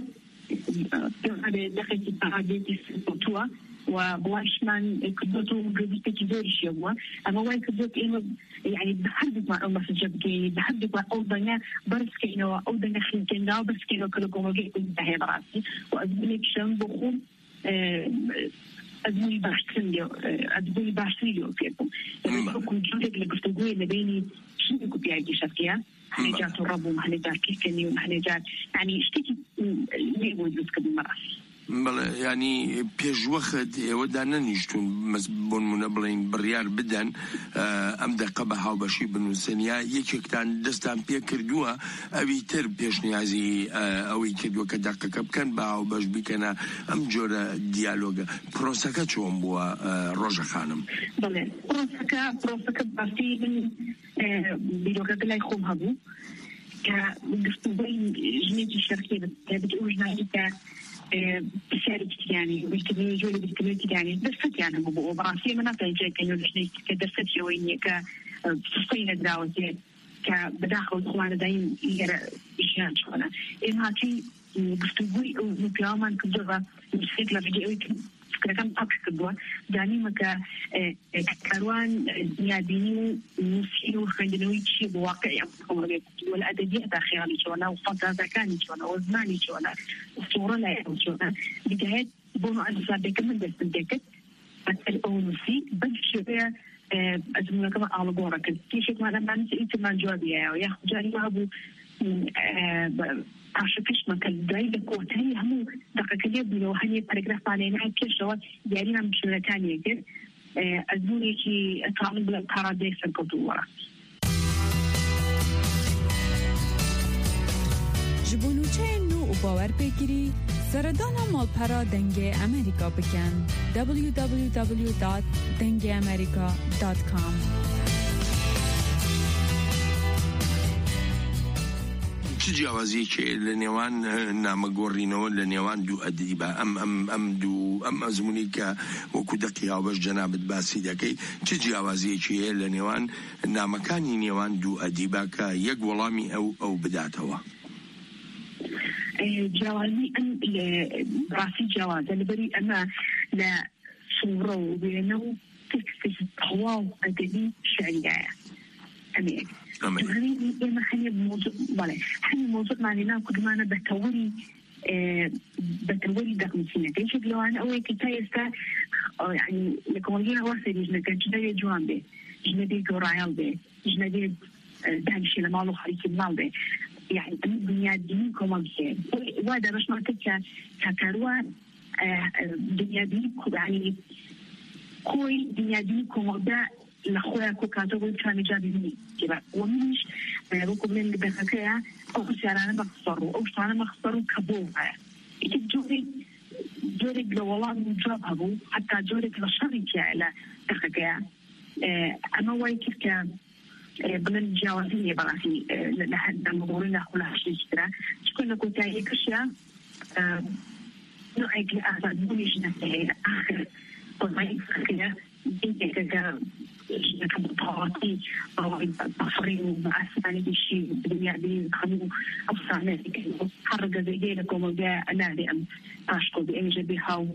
دەقێکی پەهادێکی سوتووە و بڵاشمان کردوتە و گەزیتێکی زۆریشیە بووە ئەمە وای کردوت ئێمە یعنی بە هەردووکمان ئەو مەسەجە بگەین بە هەردووکمان ئەو دەنگە بەرزکەینەوە ئەو دەنگە خینکێنراوە بەرزکەینەوە کە لە کۆمەلگای کوردستان هەیە بەڕاستی و ئەزمونێکیشم بۆ خۆم ئەزموونی باشتری لێ پێ بووم جۆرێک لە گفتوگۆی لە بینی شتێک و پیاوێکی شەخصیە هەنێجار تووڕە بووم هەنێجار کێکەنی و هەنێجار یعنی شتێکی لێ بۆ دروستکردن بەڕاستی بەڵێ ینی پێشوەخت ئێوەدا نەنیشتون بۆنمونە بڵین بڕیار بدەن ئەم دەقە بە هاوبەشی بنووسن یا یەکێکتان دەستان پێ کردووە ئەوی تر پێشنیازی ئەوەی کردووە کە دەقەکە بکەن بە هاوبەش بیکەنە ئەم جۆرە دیالۆگە پرۆسەکە چۆن بووە ڕۆژە خانم بڵێ پرۆسەکە باسی من بیرۆکەکە لای خۆم هەبوو کە گفتوگۆی ژنێکی شەخصی بێت ئەو ژنانی کە پرسیارێکی تیانی بیرکردنەوەی جۆری بیرکردنەوەی تیانی دەرفەتیان هەبوو بۆ بەڕاستی ئێمە ناتوانین جێگەین لە ژنێکی کە دەرفەتیەوەی نییە کە سستەی نەدراوە کە بەداخەوە خۆوانەداین لێرە ژیان چۆنە ئێمە هاتی گفتوگۆی ئەو پیاوەمان کردووە نووسێک لە ڤیدیۆی فکرەکەم پاک کردووە دانیمە کە کاروان دنیابینی و نووسین و خوێندنەوەی چی بۆ واقعی ئەمەڵێت وە لە ئەدەبیەتدا خەیاڵی چۆنە و فەنتازیەکانی چۆنە و زمانی چۆنە سوورە لای ئەو چۆنە بدەهێت بۆ ئەزادێکە من دەستم دەکرد بەتەل ئەو نووسی بەم شێوەیە ئەزمونەکەمە ئاڵگۆڕە کرد کێشێکمان ئەمانە ئیترمان جوابیایەوە یاخود جاری وابوو پاشەکەشمەکە دوای لە کۆتایی هەموو دقەکە بوونەوە هەنێ پەرگرافانێنای پێشەوە دیارینان بشورەکانی کرد ئەزمونێکی ئەتوانم بڵێم پارادەی سەرکەوتووە. ji bo nûçeyên nû û bawer pêkirî seredana malpera dengê Amerîka bikin www.dengeamerika.com. چ جیاوازیەکێ لە نێوان نامەگۆڕینەوە لە نێوان دوو ئەدیبە ئەم ئەزمموی کە وەکو دەقی هاوبەش جەنابەت باسی دەکەی چ جیاوازیەکی هەیە لە نێوان نامەکانی نێوان دوو ئەدیبە کە یەک وەڵامی ئەو بداتەوە؟ جیاوازی ئەم ڕاستی جیاوازە لەبەری ئەمە لە سوورە و وێنە و تێکستێکی تەواو ئەدەبی شیعریایە ئەمەیە. ئێمە هەنێ مۆزوعمانی ناو کردمانە بەتەوەری دەقمچینەکە یەکێک لەوانە ئەوەیە کە تا ئێستا لە کۆمەلگەی هەوا سەریژنەکە ژنەبێ جوان بێ، ژنەبێ گەوڕایەڵ بێ، ژنەبێ دانیشێ لە ماڵ و خەریکی ماڵ بێ، يعني بنيادين كومانسي وهذا باش نعطيك كاروان بنيادين يعني كوي بنيادين كومودا لخويا كوكاتو كان جابني كذا ومنش بقول من بخكيا او سيرانا مخسرو او سيرانا مخسرو كبوها جوري لو والله من جابها حتى جوري لشركه على بخكيا انا وايكف كان بلن جوازية براسي لحد المغورين أخونا شيء شكون كنت هيك أشياء نوعك لأخذ بوليش نفسي آخر قد ما يفكر بيجي كذا كبطاقتي أو بصري وبعثاني بشيء بالدنيا بين خلو أفصل حرق زي لكم وجاء أنا لأن أشكو بإنجا بهاو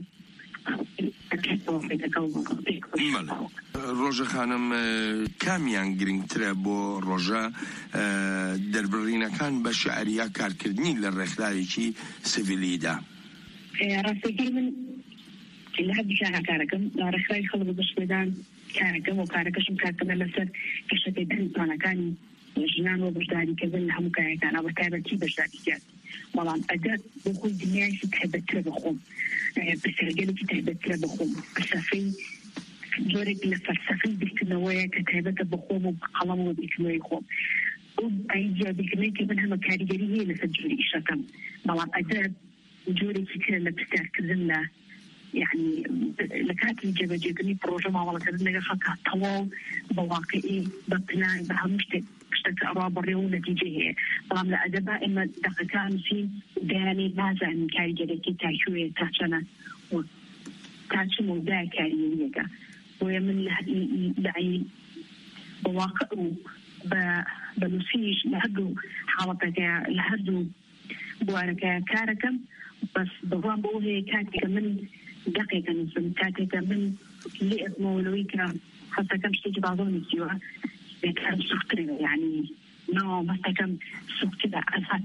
ڕۆژە خانم کامیان گرنگترە بۆ ڕۆژە دەربڕینەکان بە شعریا کارکردنی لە ڕێکخراوێکی سڤیلیدا؟ ڕاستەکەی من لە هەردوو شانە کارەکەم لە ڕێکخراوی خەڵک بەشێدان کارەکەم و کارەکەشم کارکردن لەسەر کەشەکەی توانەکانی ژنان و بەشداریکردن لە هەموو کارەکان ئەوە تایبەتی بەشداریکرد بەڵام ئەگەر بۆ خۆی دنیایشی تایبەتترە بخۆم بەسەرگەلێکی تایبەتترە بخۆم فەلسەفەی جۆرێک لە فەلسەفەی بیرکردنەوەیە کە تایبەتە بخۆم و قەڵەم و بیرکردنەوەی خۆم ئەو ئایدیابیکردنەوەی کە من هەمە کاریگەری هەیە لەسەر جۆری ئیشەکەم بەڵام ئەگەر جۆرێکی ترە لە پرسیارکردن لە يعني لكاتي جبجيكني بروجه ما والله كذا نجا خا تواو بواقعي ببناء بهمشت اشتك أراب الريو نتيجة هي طبعا لأدبا إما دقيقان في داني ماذا من كاري جديكي تاشوية تاشنا وتاشو مودا كاري يجا ويمن لعي بواقع بنسيج لهدو حالتك لهدو بوارك كاركم بس بضام بوهي كاتك من دقيقة نسم كاتك من اللي مولويك حتى كم شتيجي بعضهم يجيوها كان سكترين يعني نو مثلا كم سكتة أسات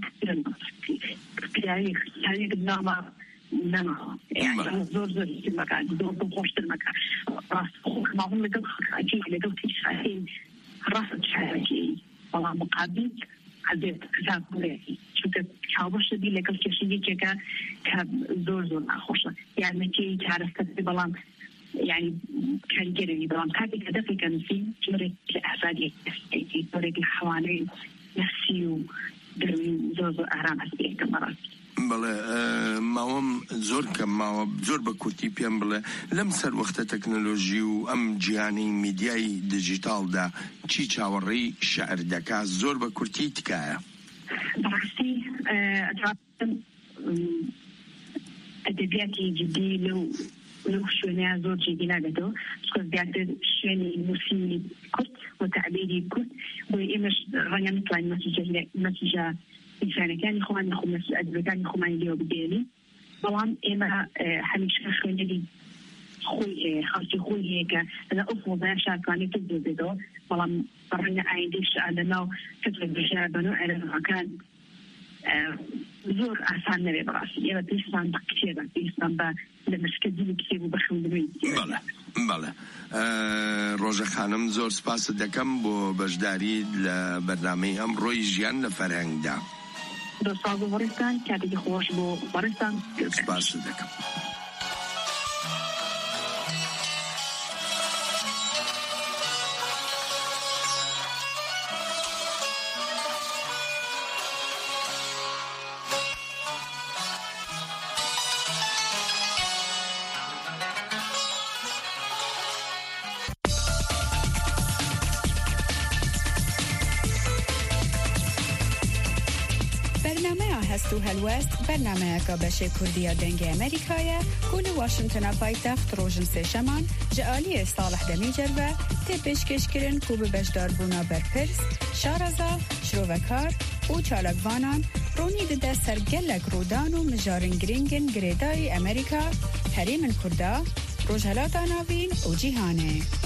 يعني قدامه نما يعني زور في المكان زور بخوش المكان راس خوك ما هم لقوا خاجي لقوا تشاهين راس تشاهي والله مقابل عزيز كذا بولي شو كابوش دي لقوا كشيء كذا كزور أخوشه يعني كي تعرف تبلان يعني كان جري بلان كاتي كذا في كان في جوري الأحزادية جوري الحوالي نفسي ودروي زوز أهرام أسبيع كمرات بله ماوام زور کم ماوام زور بکوتی پیام بله لمسر وقت تکنولوژی و ام جهانی میدیای دیجیتال دا چی چاوری شعر دکا زور بکوتی تکایه براستی اتفاقم ادبیاتی جدی لو شوني زور جدي ناقدو شكون بيعتبر شوني موسيقي كرت وتعبيري كرت وإيمش رانيا نطلع النتيجة إنسان كان يخوان نخو نفس الأدب كان يخوان اليوم بديني طبعا إما حميش خلوني لي خوي خالتي خوي هيك أنا أفضل ذا شاكاني تبدو بدو طبعا رانيا عايديش أنا فترة بجابنو على المكان زور أحسن نبي براسي يا بيسان بكتير بيسان لمشكلة كتير وبخون دمي. بله ڕۆژە خانم زۆر سپاس دەکەم بۆ بەشداری لە بەرنامەی ئەم ڕۆی ژیان لە فەرهەنگدا. دو ساز وارستان که دیگه خوش بو وارستان سپاس دکم. هستو هلوست برنامه که بشه کردیا دنگ امریکایه کل واشنطن پایتخت روشن سشمان جعالی صالح دمیجر و تپش کشکرین کوب بشدار بونا برپرس شارزا شروکار و چالکوانان رونی ده سرگلک رودان و مجارن گرینگن گریدای امریکا حریم کردا روشهلات آناوین و جیهانه